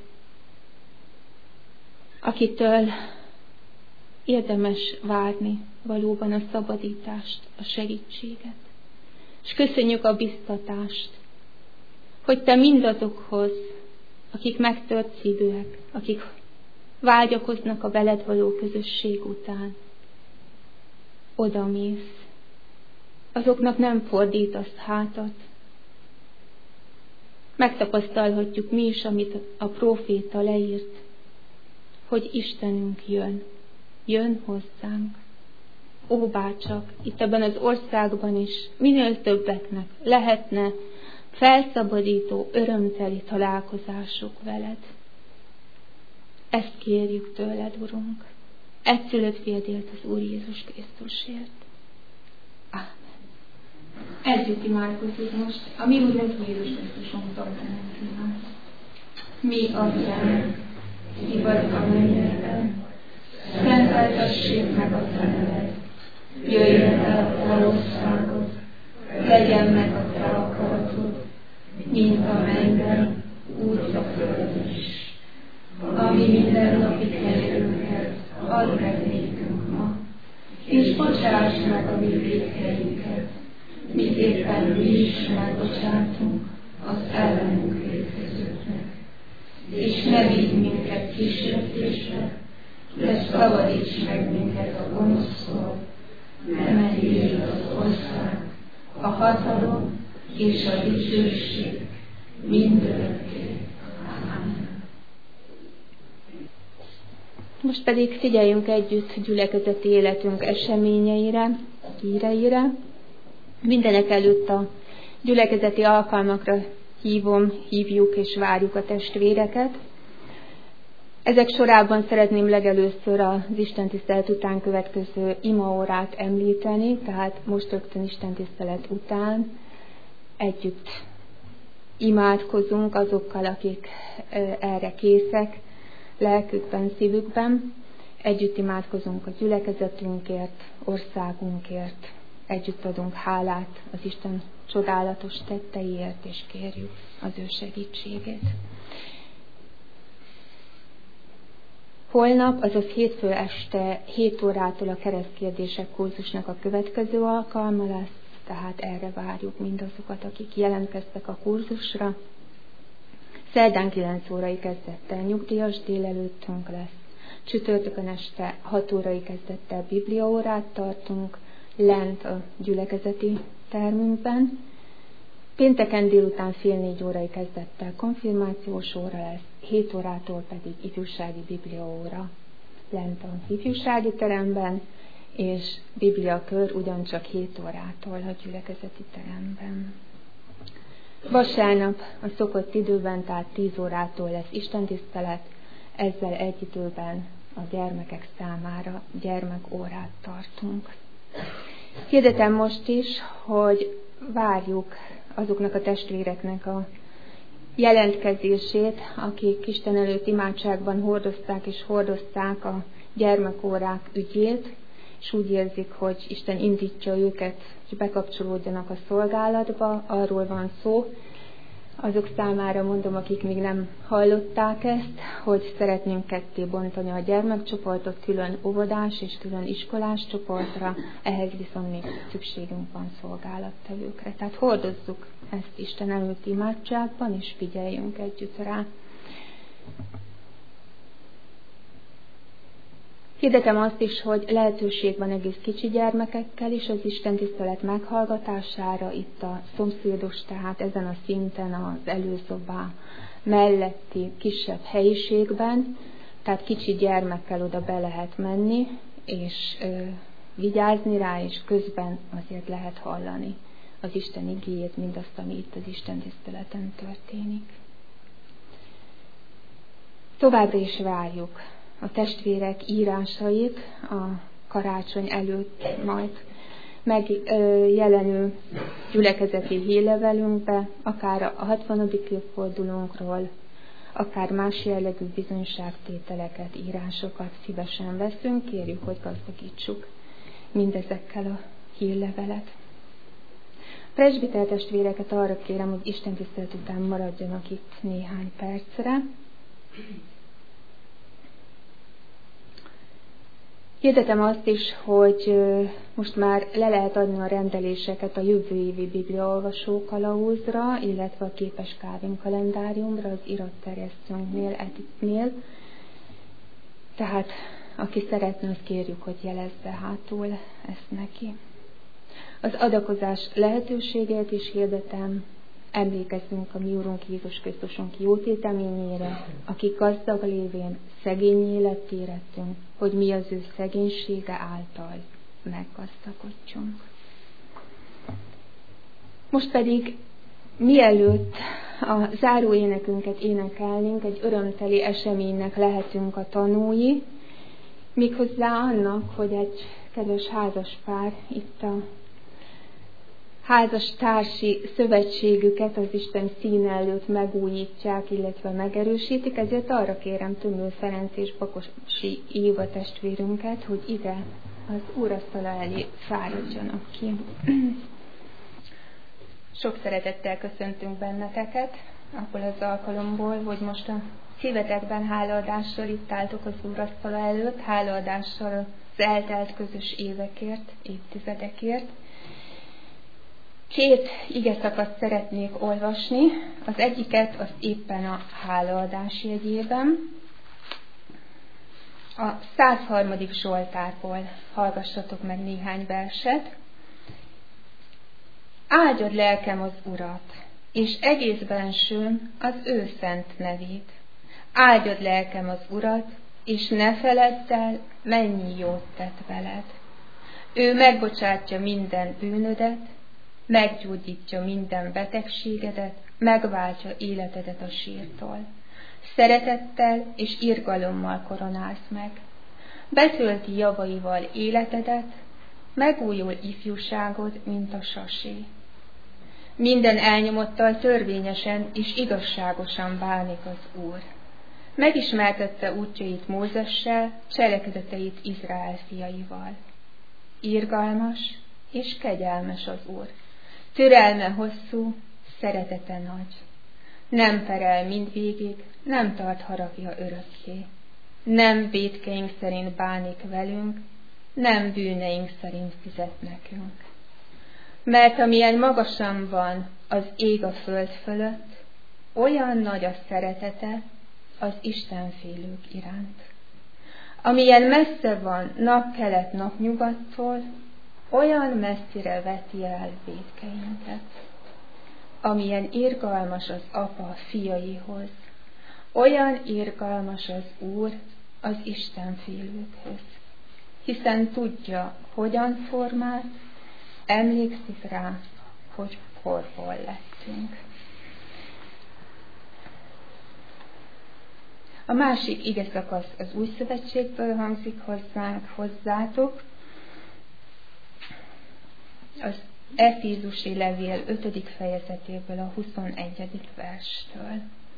akitől érdemes várni valóban a szabadítást, a segítséget. És köszönjük a biztatást, hogy te mindazokhoz, akik megtört szívűek, akik vágyakoznak a veled való közösség után, odamész. Azoknak nem fordítasz hátat. Megtapasztalhatjuk mi is, amit a próféta leírt, hogy Istenünk jön, jön hozzánk. ó bárcsak itt ebben az országban is minél többeknek lehetne felszabadító, örömteli találkozásuk veled. Ezt kérjük tőled, Urunk, egyszülött fiadért, az Úr Jézus Krisztusért. Ámen. Együtt imádkozzunk most a mi Úrunk Jézus Krisztusunktól menekülünk. Mi Atyánk, ki vagy a mennyekben, szenteltessék meg a te neved, jöjjön el a te országod, legyen meg a te akaratod, mint a mennyben, úgy a földön is. Ami mindennapi kenyerünket add meg nékünk ma, és bocsáss meg a mi vétkeinket, miképpen mi is megbocsátunk az ellenünk vétkezőknek. És ne vigy minket kísértésbe, de szabadíts meg minket a gonosztól, mert tiéd az ország, a hatalom és a dicsőség mindörökké. Amen. Most pedig figyeljünk együtt gyülekezeti életünk eseményeire, híreire. Mindenek előtt a gyülekezeti alkalmakra hívom, hívjuk és várjuk a testvéreket. Ezek sorában szeretném legelőször az istentisztelet után következő imaórát említeni, tehát most rögtön istentisztelet után együtt imádkozunk azokkal, akik erre készek, lelkükben, szívükben. Együtt imádkozunk a gyülekezetünkért, országunkért. Együtt adunk hálát az Isten csodálatos tetteiért, és kérjük az ő segítségét. Holnap, azaz hétfő este hét órától a keresztkérdések kurzusnak a következő alkalma lesz, tehát erre várjuk mindazokat, akik jelentkeztek a kurzusra. Szerdán kilenc órai kezdettel nyugdíjas délelőttünk lesz. Csütörtökön este hat órai kezdettel bibliaórát tartunk lent a gyülekezeti termünkben. Pénteken délután fél négy órai kezdettel konfirmációs óra lesz, hét órától pedig ifjúsági bibliaóra lent a ifjúsági teremben, és bibliakör ugyancsak hét órától a gyülekezeti teremben. Vasárnap a szokott időben, tehát tíz órától lesz istentisztelet, ezzel egy időben a gyermekek számára gyermekórát tartunk. Hirdetem most is, hogy várjuk azoknak a testvéreknek a jelentkezését, akik Isten előtt imádságban hordozták és hordozták a gyermekórák ügyét, és úgy érzik, hogy Isten indítja őket, hogy bekapcsolódjanak a szolgálatba. Arról van szó, azok számára mondom, akik még nem hallották ezt, hogy szeretnénk ketté bontani a gyermekcsoportot külön óvodás és külön iskolás csoportra, ehhez viszont még szükségünk van szolgálattevőkre. Tehát hordozzuk ezt Isten előtt imádságban, és figyeljünk együtt rá. Hirdetem azt is, hogy lehetőség van egész kicsi gyermekekkel is az istentisztelet meghallgatására, itt a szomszédos, tehát ezen a szinten az előszobá melletti kisebb helyiségben, tehát kicsi gyermekkel oda be lehet menni, és ö, vigyázni rá, és közben azért lehet hallani az Isten igéjét, mindazt, ami itt az istentiszteleten történik. Továbbra is várjuk a testvérek írásait a karácsony előtt majd megjelenő gyülekezeti hírlevelünkbe, akár a hatvanadik évfordulónkról, akár más jellegű bizonyságtételeket, írásokat szívesen veszünk, kérjük, hogy gazdagítsuk mindezekkel a hírlevelet. Presbiter testvéreket arra kérem, hogy istentisztelet után maradjanak itt néhány percre. Hirdetem azt is, hogy most már le lehet adni a rendeléseket a jövő évi bibliaolvasó kalauzra, illetve a Képes Kálvin kalendáriumra az iratterjesztőnknél, Editnél. Tehát aki szeretne, azt kérjük, hogy jelezze hátul ezt neki. Az adakozás lehetőségét is hirdetem, emlékezzünk a mi Úrunk Jézus Krisztusunk jótéteményére, aki gazdag lévén szegény életté lettünk, hogy mi az ő szegénysége által meggazdagodjunk. Most pedig, mielőtt a záróénekünket énekelnénk, egy örömteli eseménynek lehetünk a tanúi, méghozzá annak, hogy egy kedves házaspár itt a házastársi szövetségüket az Isten színe előtt megújítják, illetve megerősítik, ezért arra kérem Tömő Ferenc és Bakosi Éva testvérünket, hogy ide az úrasztala elé fáradjanak ki. Sok szeretettel köszöntünk benneteket abból az alkalomból, hogy most a szívetekben hálaadással itt álltok az úrasztala előtt, hálaadással az eltelt közös évekért, évtizedekért. Két igeszakaszt szeretnék olvasni, az egyiket az éppen a hálaadás jegyében. A százharmadik Zsoltárból hallgassatok meg néhány verset. Áldjad lelkem az Urat, és egész bensőm az ő szent nevét. Áldjad lelkem az Urat, és ne feledd el, mennyi jót tett veled. Ő megbocsátja minden bűnödet, meggyógyítja minden betegségedet, megváltja életedet a sírtól. Szeretettel és irgalommal koronálsz meg. Betölti javaival életedet, megújul ifjúságod, mint a sasé. Minden elnyomottal törvényesen és igazságosan bánik az Úr. Megismertette útjait Mózessel, cselekedeteit Izrael fiaival. Irgalmas és kegyelmes az Úr. Türelme hosszú, szeretete nagy. Nem perel mindvégig, nem tart haragja örökké. Nem vétkeink szerint bánik velünk, nem bűneink szerint fizet nekünk. Mert amilyen magasan van az ég a föld fölött, olyan nagy a szeretete az istenfélők iránt. Amilyen messze van napkelet napnyugattól, olyan messzire veti el vétkeinket. Amilyen irgalmas az apa a fiaihoz, olyan irgalmas az Úr az istenfélőkhöz, hiszen tudja, hogyan formált, emlékszik rá, hogy porból lettünk. A másik igeszakasz az Új Szövetségből hangzik hozzánk, hozzátok, az Efézusi levél ötödik fejezetéből, a huszonegyedik verstől.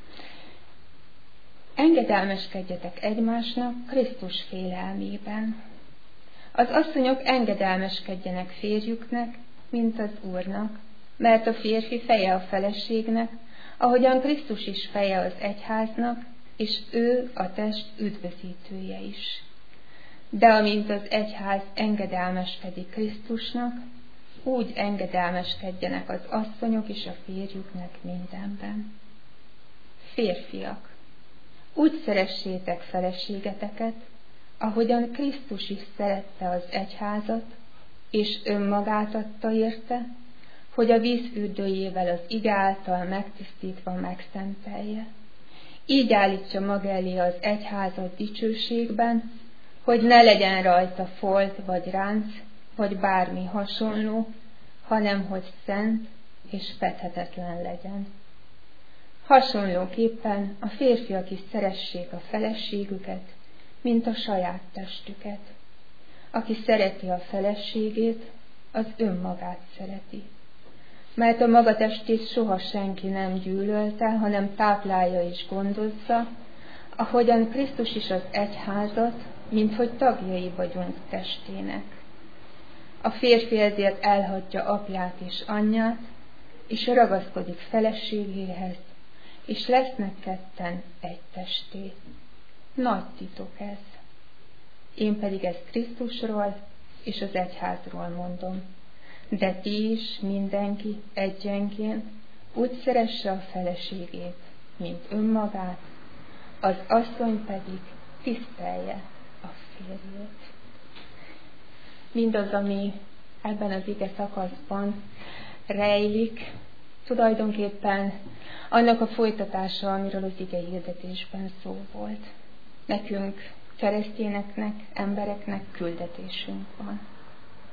Engedelmeskedjetek egymásnak Krisztus félelmében. Az asszonyok engedelmeskedjenek férjüknek, mint az Úrnak, mert a férfi feje a feleségnek, ahogyan Krisztus is feje az egyháznak, és ő a test üdvözítője is. De amint az egyház engedelmeskedik Krisztusnak, úgy engedelmeskedjenek az asszonyok is a férjüknek mindenben. Férfiak, úgy szeressétek feleségeteket, ahogyan Krisztus is szerette az egyházat, és önmagát adta érte, hogy a vízfürdőjével az ige által megtisztítva megszentelje. Így állítsa maga elé az egyházat dicsőségben, hogy ne legyen rajta folt vagy ránc, vagy bármi hasonló, hanem hogy szent és fedhetetlen legyen. Hasonlóképpen a férfiak is szeressék a feleségüket, mint a saját testüket. Aki szereti a feleségét, az önmagát szereti. Mert a maga testét soha senki nem gyűlölte, hanem táplálja és gondozza, ahogyan Krisztus is az egyházat, mint hogy tagjai vagyunk testének. A férfi ezért elhagyja apját és anyját, és ragaszkodik feleségéhez, és lesznek ketten egy testé. Nagy titok ez. Én pedig ezt Krisztusról és az egyházról mondom. De ti is, mindenki egyenként úgy szeresse a feleségét, mint önmagát, az asszony pedig tisztelje a férjét. Mindaz, ami ebben az ige szakaszban rejlik, tulajdonképpen annak a folytatása, amiről az ige hirdetésben szó volt. Nekünk, keresztényeknek, embereknek küldetésünk van.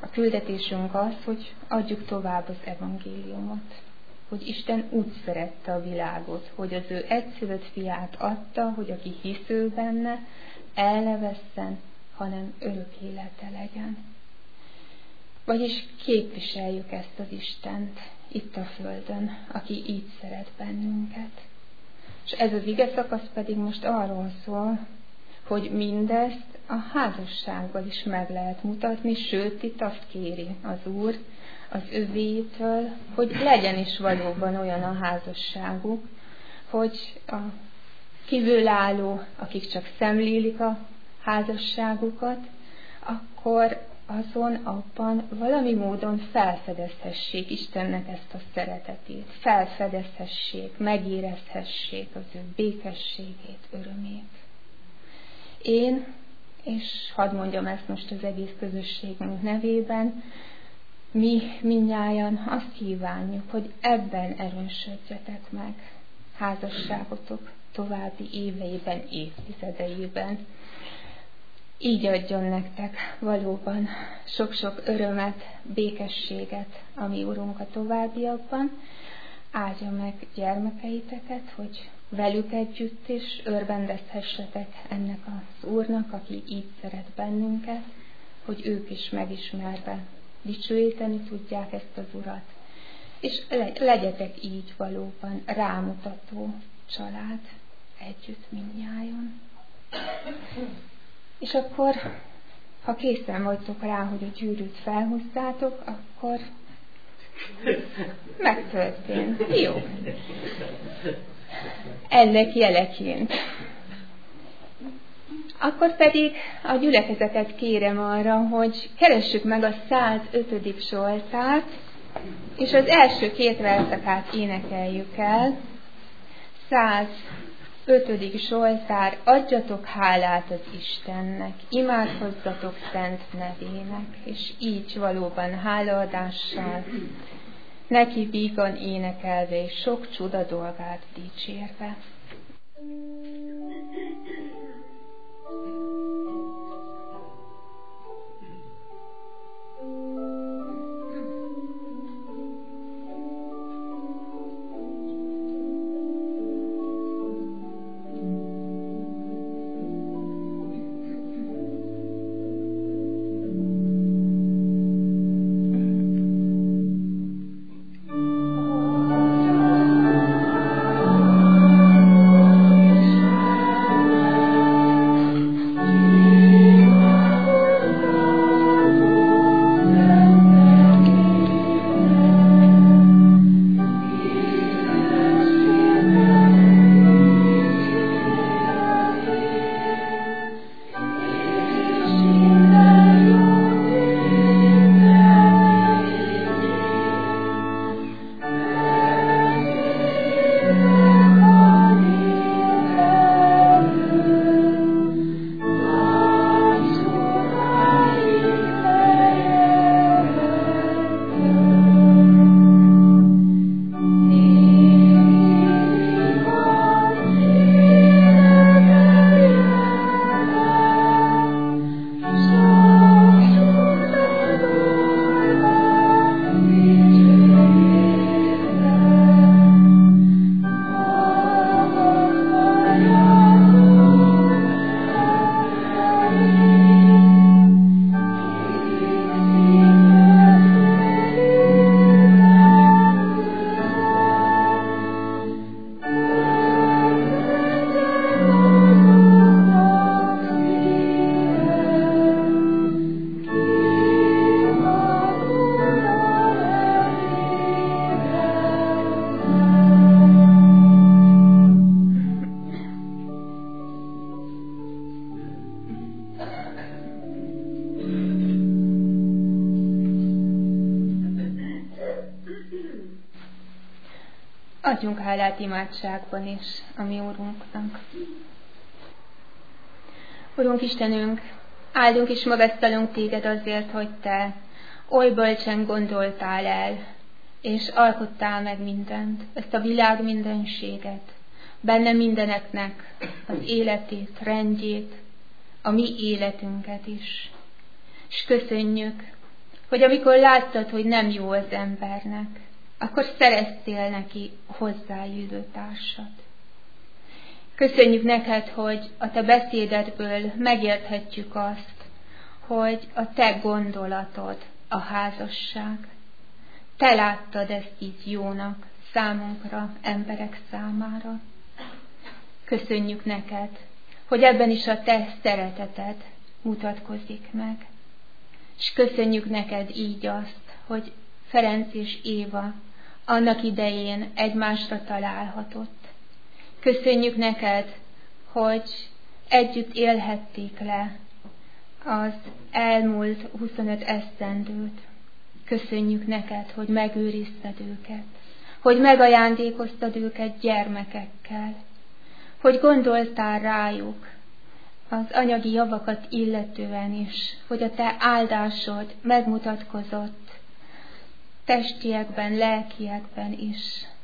A küldetésünk az, hogy adjuk tovább az evangéliumot, hogy Isten úgy szerette a világot, hogy az ő egyszülött fiát adta, hogy aki hisző benne, el ne vesszen, hanem örök élete legyen. Vagyis képviseljük ezt az Istent itt a földön, aki így szeret bennünket. És ez az ige szakasz pedig most arról szól, hogy mindezt a házassággal is meg lehet mutatni, sőt, itt azt kéri az Úr az övéitől, hogy legyen is valóban olyan a házasságuk, hogy a kívülálló, akik csak szemlélik a házasságukat, akkor azon, abban valami módon felfedezhessék Istennek ezt a szeretetét, felfedezhessék, megérezhessék az ő békességét, örömét. Én, és hadd mondjam ezt most az egész közösségünk nevében, mi mindnyájan azt kívánjuk, hogy ebben erősödjetek meg házasságotok további éveiben, évtizedeiben. Így adjon nektek valóban sok-sok örömet, békességet a mi Urunk a továbbiakban. Áldja meg gyermekeiteket, hogy velük együtt is örvendezhessetek ennek az Úrnak, aki így szeret bennünket, hogy ők is megismerve dicsőíteni tudják ezt az Urat. És legyetek így valóban rámutató család együtt mindnyájon. És akkor, ha készen vagytok rá, hogy a gyűrűt felhúzzátok, akkor megtörtént. Jó. Ennek jeleként. Akkor pedig a gyülekezetet kérem arra, hogy keressük meg a százötödik Zsoltárt, és az első két verszakát énekeljük el. százötödik Zsoltár, adjatok hálát az Istennek, imádkozzatok szent nevének, és így valóban hálaadással, neki vígan énekelve, és sok csuda dolgát dicsérve. Adjunk hálát imádságban is a mi Urunknak. Urunk Istenünk, áldunk és magasztalunk téged azért, hogy te oly bölcsen gondoltál el, és alkottál meg mindent, ezt a világ mindenséget, benne mindeneknek az életét, rendjét, a mi életünket is. És köszönjük, hogy amikor láttad, hogy nem jó az embernek, akkor szereztél neki hozzáillő társat. Köszönjük neked, hogy a te beszédedből megérthetjük azt, hogy a te gondolatod a házasság. Te láttad ezt így jónak számunkra, emberek számára. Köszönjük neked, hogy ebben is a te szereteted mutatkozik meg. És köszönjük neked így azt, hogy Ferenc és Éva annak idején egymásra találhatott. Köszönjük neked, hogy együtt élhették le az elmúlt huszonöt esztendőt. Köszönjük neked, hogy megőrizted őket, hogy megajándékoztad őket gyermekekkel, hogy gondoltál rájuk az anyagi javakat illetően is, hogy a te áldásod megmutatkozott testiekben, lelkiekben is.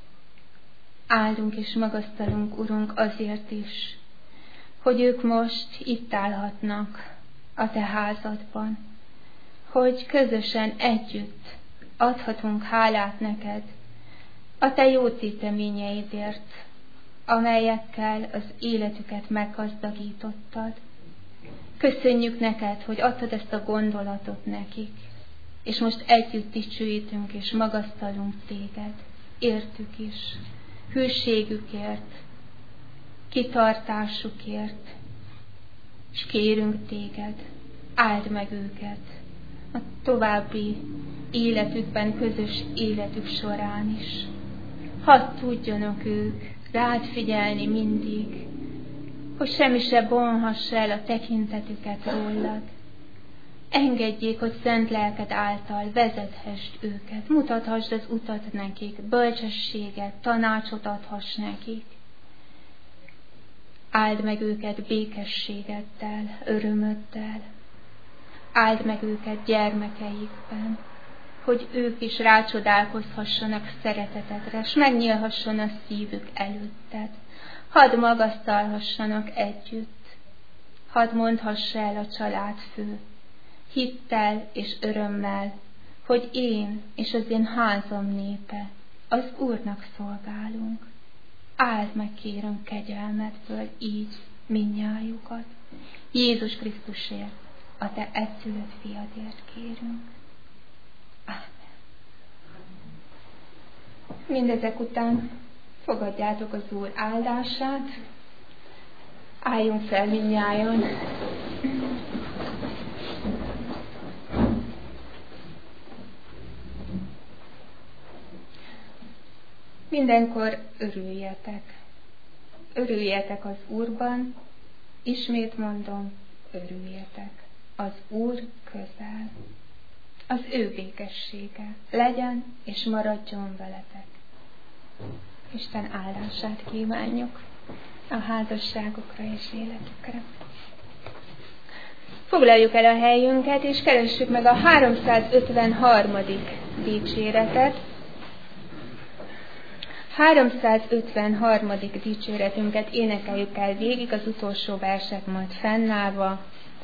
Áldunk és magasztalunk, Urunk, azért is, hogy ők most itt állhatnak a te házadban, hogy közösen együtt adhatunk hálát neked a te jó téteményeidért, amelyekkel az életüket meggazdagítottad. Köszönjük neked, hogy adtad ezt a gondolatot nekik, és most együtt dicsőítünk és magasztalunk téged, értük is, hűségükért, kitartásukért, és kérünk téged, áld meg őket a további életükben, közös életük során is. Hadd tudjanak ők rád figyelni mindig, hogy semmi se vonhassa el a tekintetüket rólad. Engedjék, hogy szent lelked által vezethessd őket, mutathassd az utat nekik, bölcsességet, tanácsot adhass nekik. Áld meg őket békességeddel, örömöddel. Áld meg őket gyermekeikben, hogy ők is rácsodálkozhassanak szeretetedre, és megnyílhasson a szívük előtted. Hadd magasztalhassanak együtt, hadd mondhassa el a családfő, hittel és örömmel, hogy én és az én házam népe az Úrnak szolgálunk. Áld meg, kérem, kegyelmedből így mindnyájukat. Jézus Krisztusért, a te egyszülött fiadért kérünk. Ámen. Mindezek után fogadjátok az Úr áldását. Álljunk fel mindnyájan. Mindenkor örüljetek. Örüljetek az Úrban, ismét mondom, örüljetek. Az Úr közel. Az ő békessége legyen és maradjon veletek. Isten áldását kívánjuk a házasságokra és életükre. Foglaljuk el a helyünket, és keressük meg a háromszázötvenharmadik dicséretet. háromszázötvenharmadik dicséretünket énekeljük el végig, az utolsó verset majd fennállva.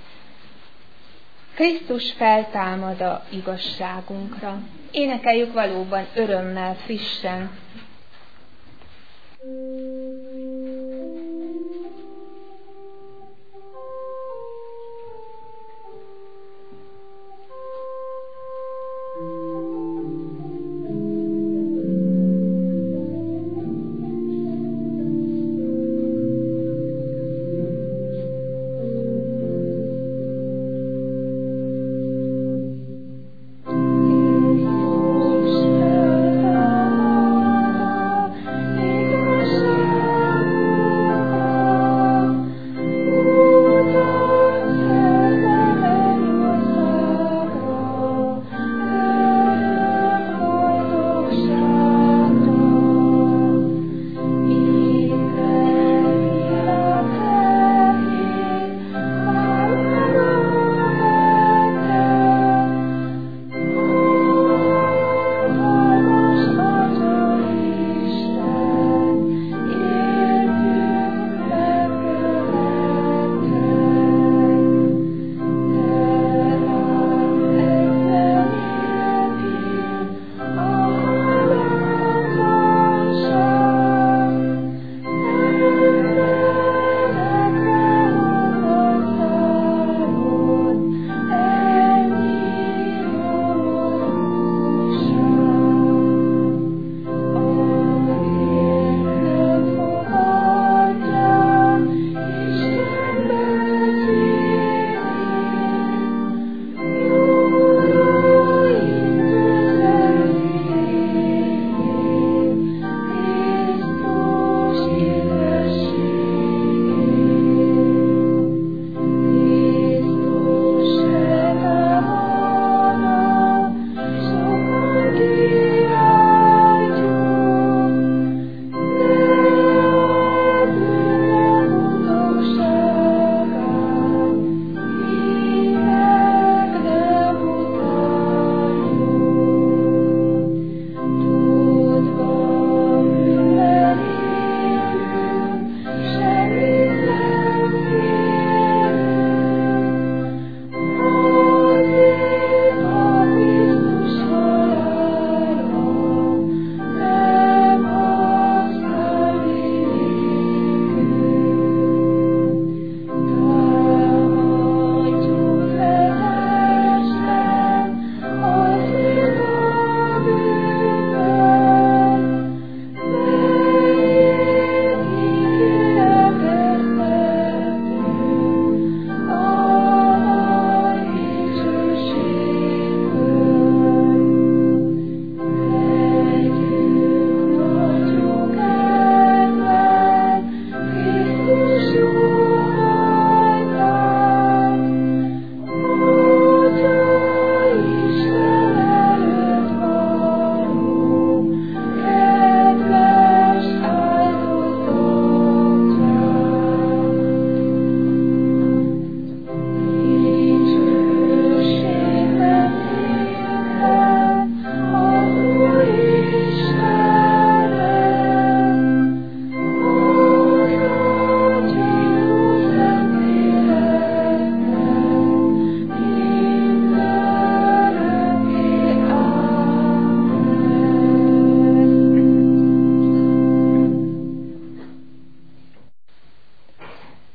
Krisztus feltámad a igazságunkra. Énekeljük valóban örömmel, frissen. Igazság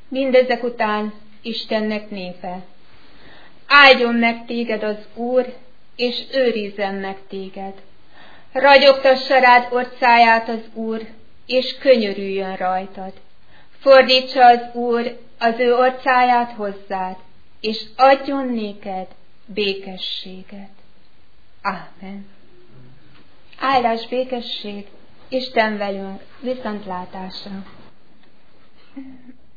Mindezek után Istennek népe: áldjon meg téged az Úr, és őrizzen meg téged. Ragyogtassa rád orcáját az Úr, és könyörüljön rajtad. Fordítsa az Úr az ő orcáját hozzád, és adjon néked békességet. Ámen. Áldás, békesség, Isten velünk, viszontlátásra!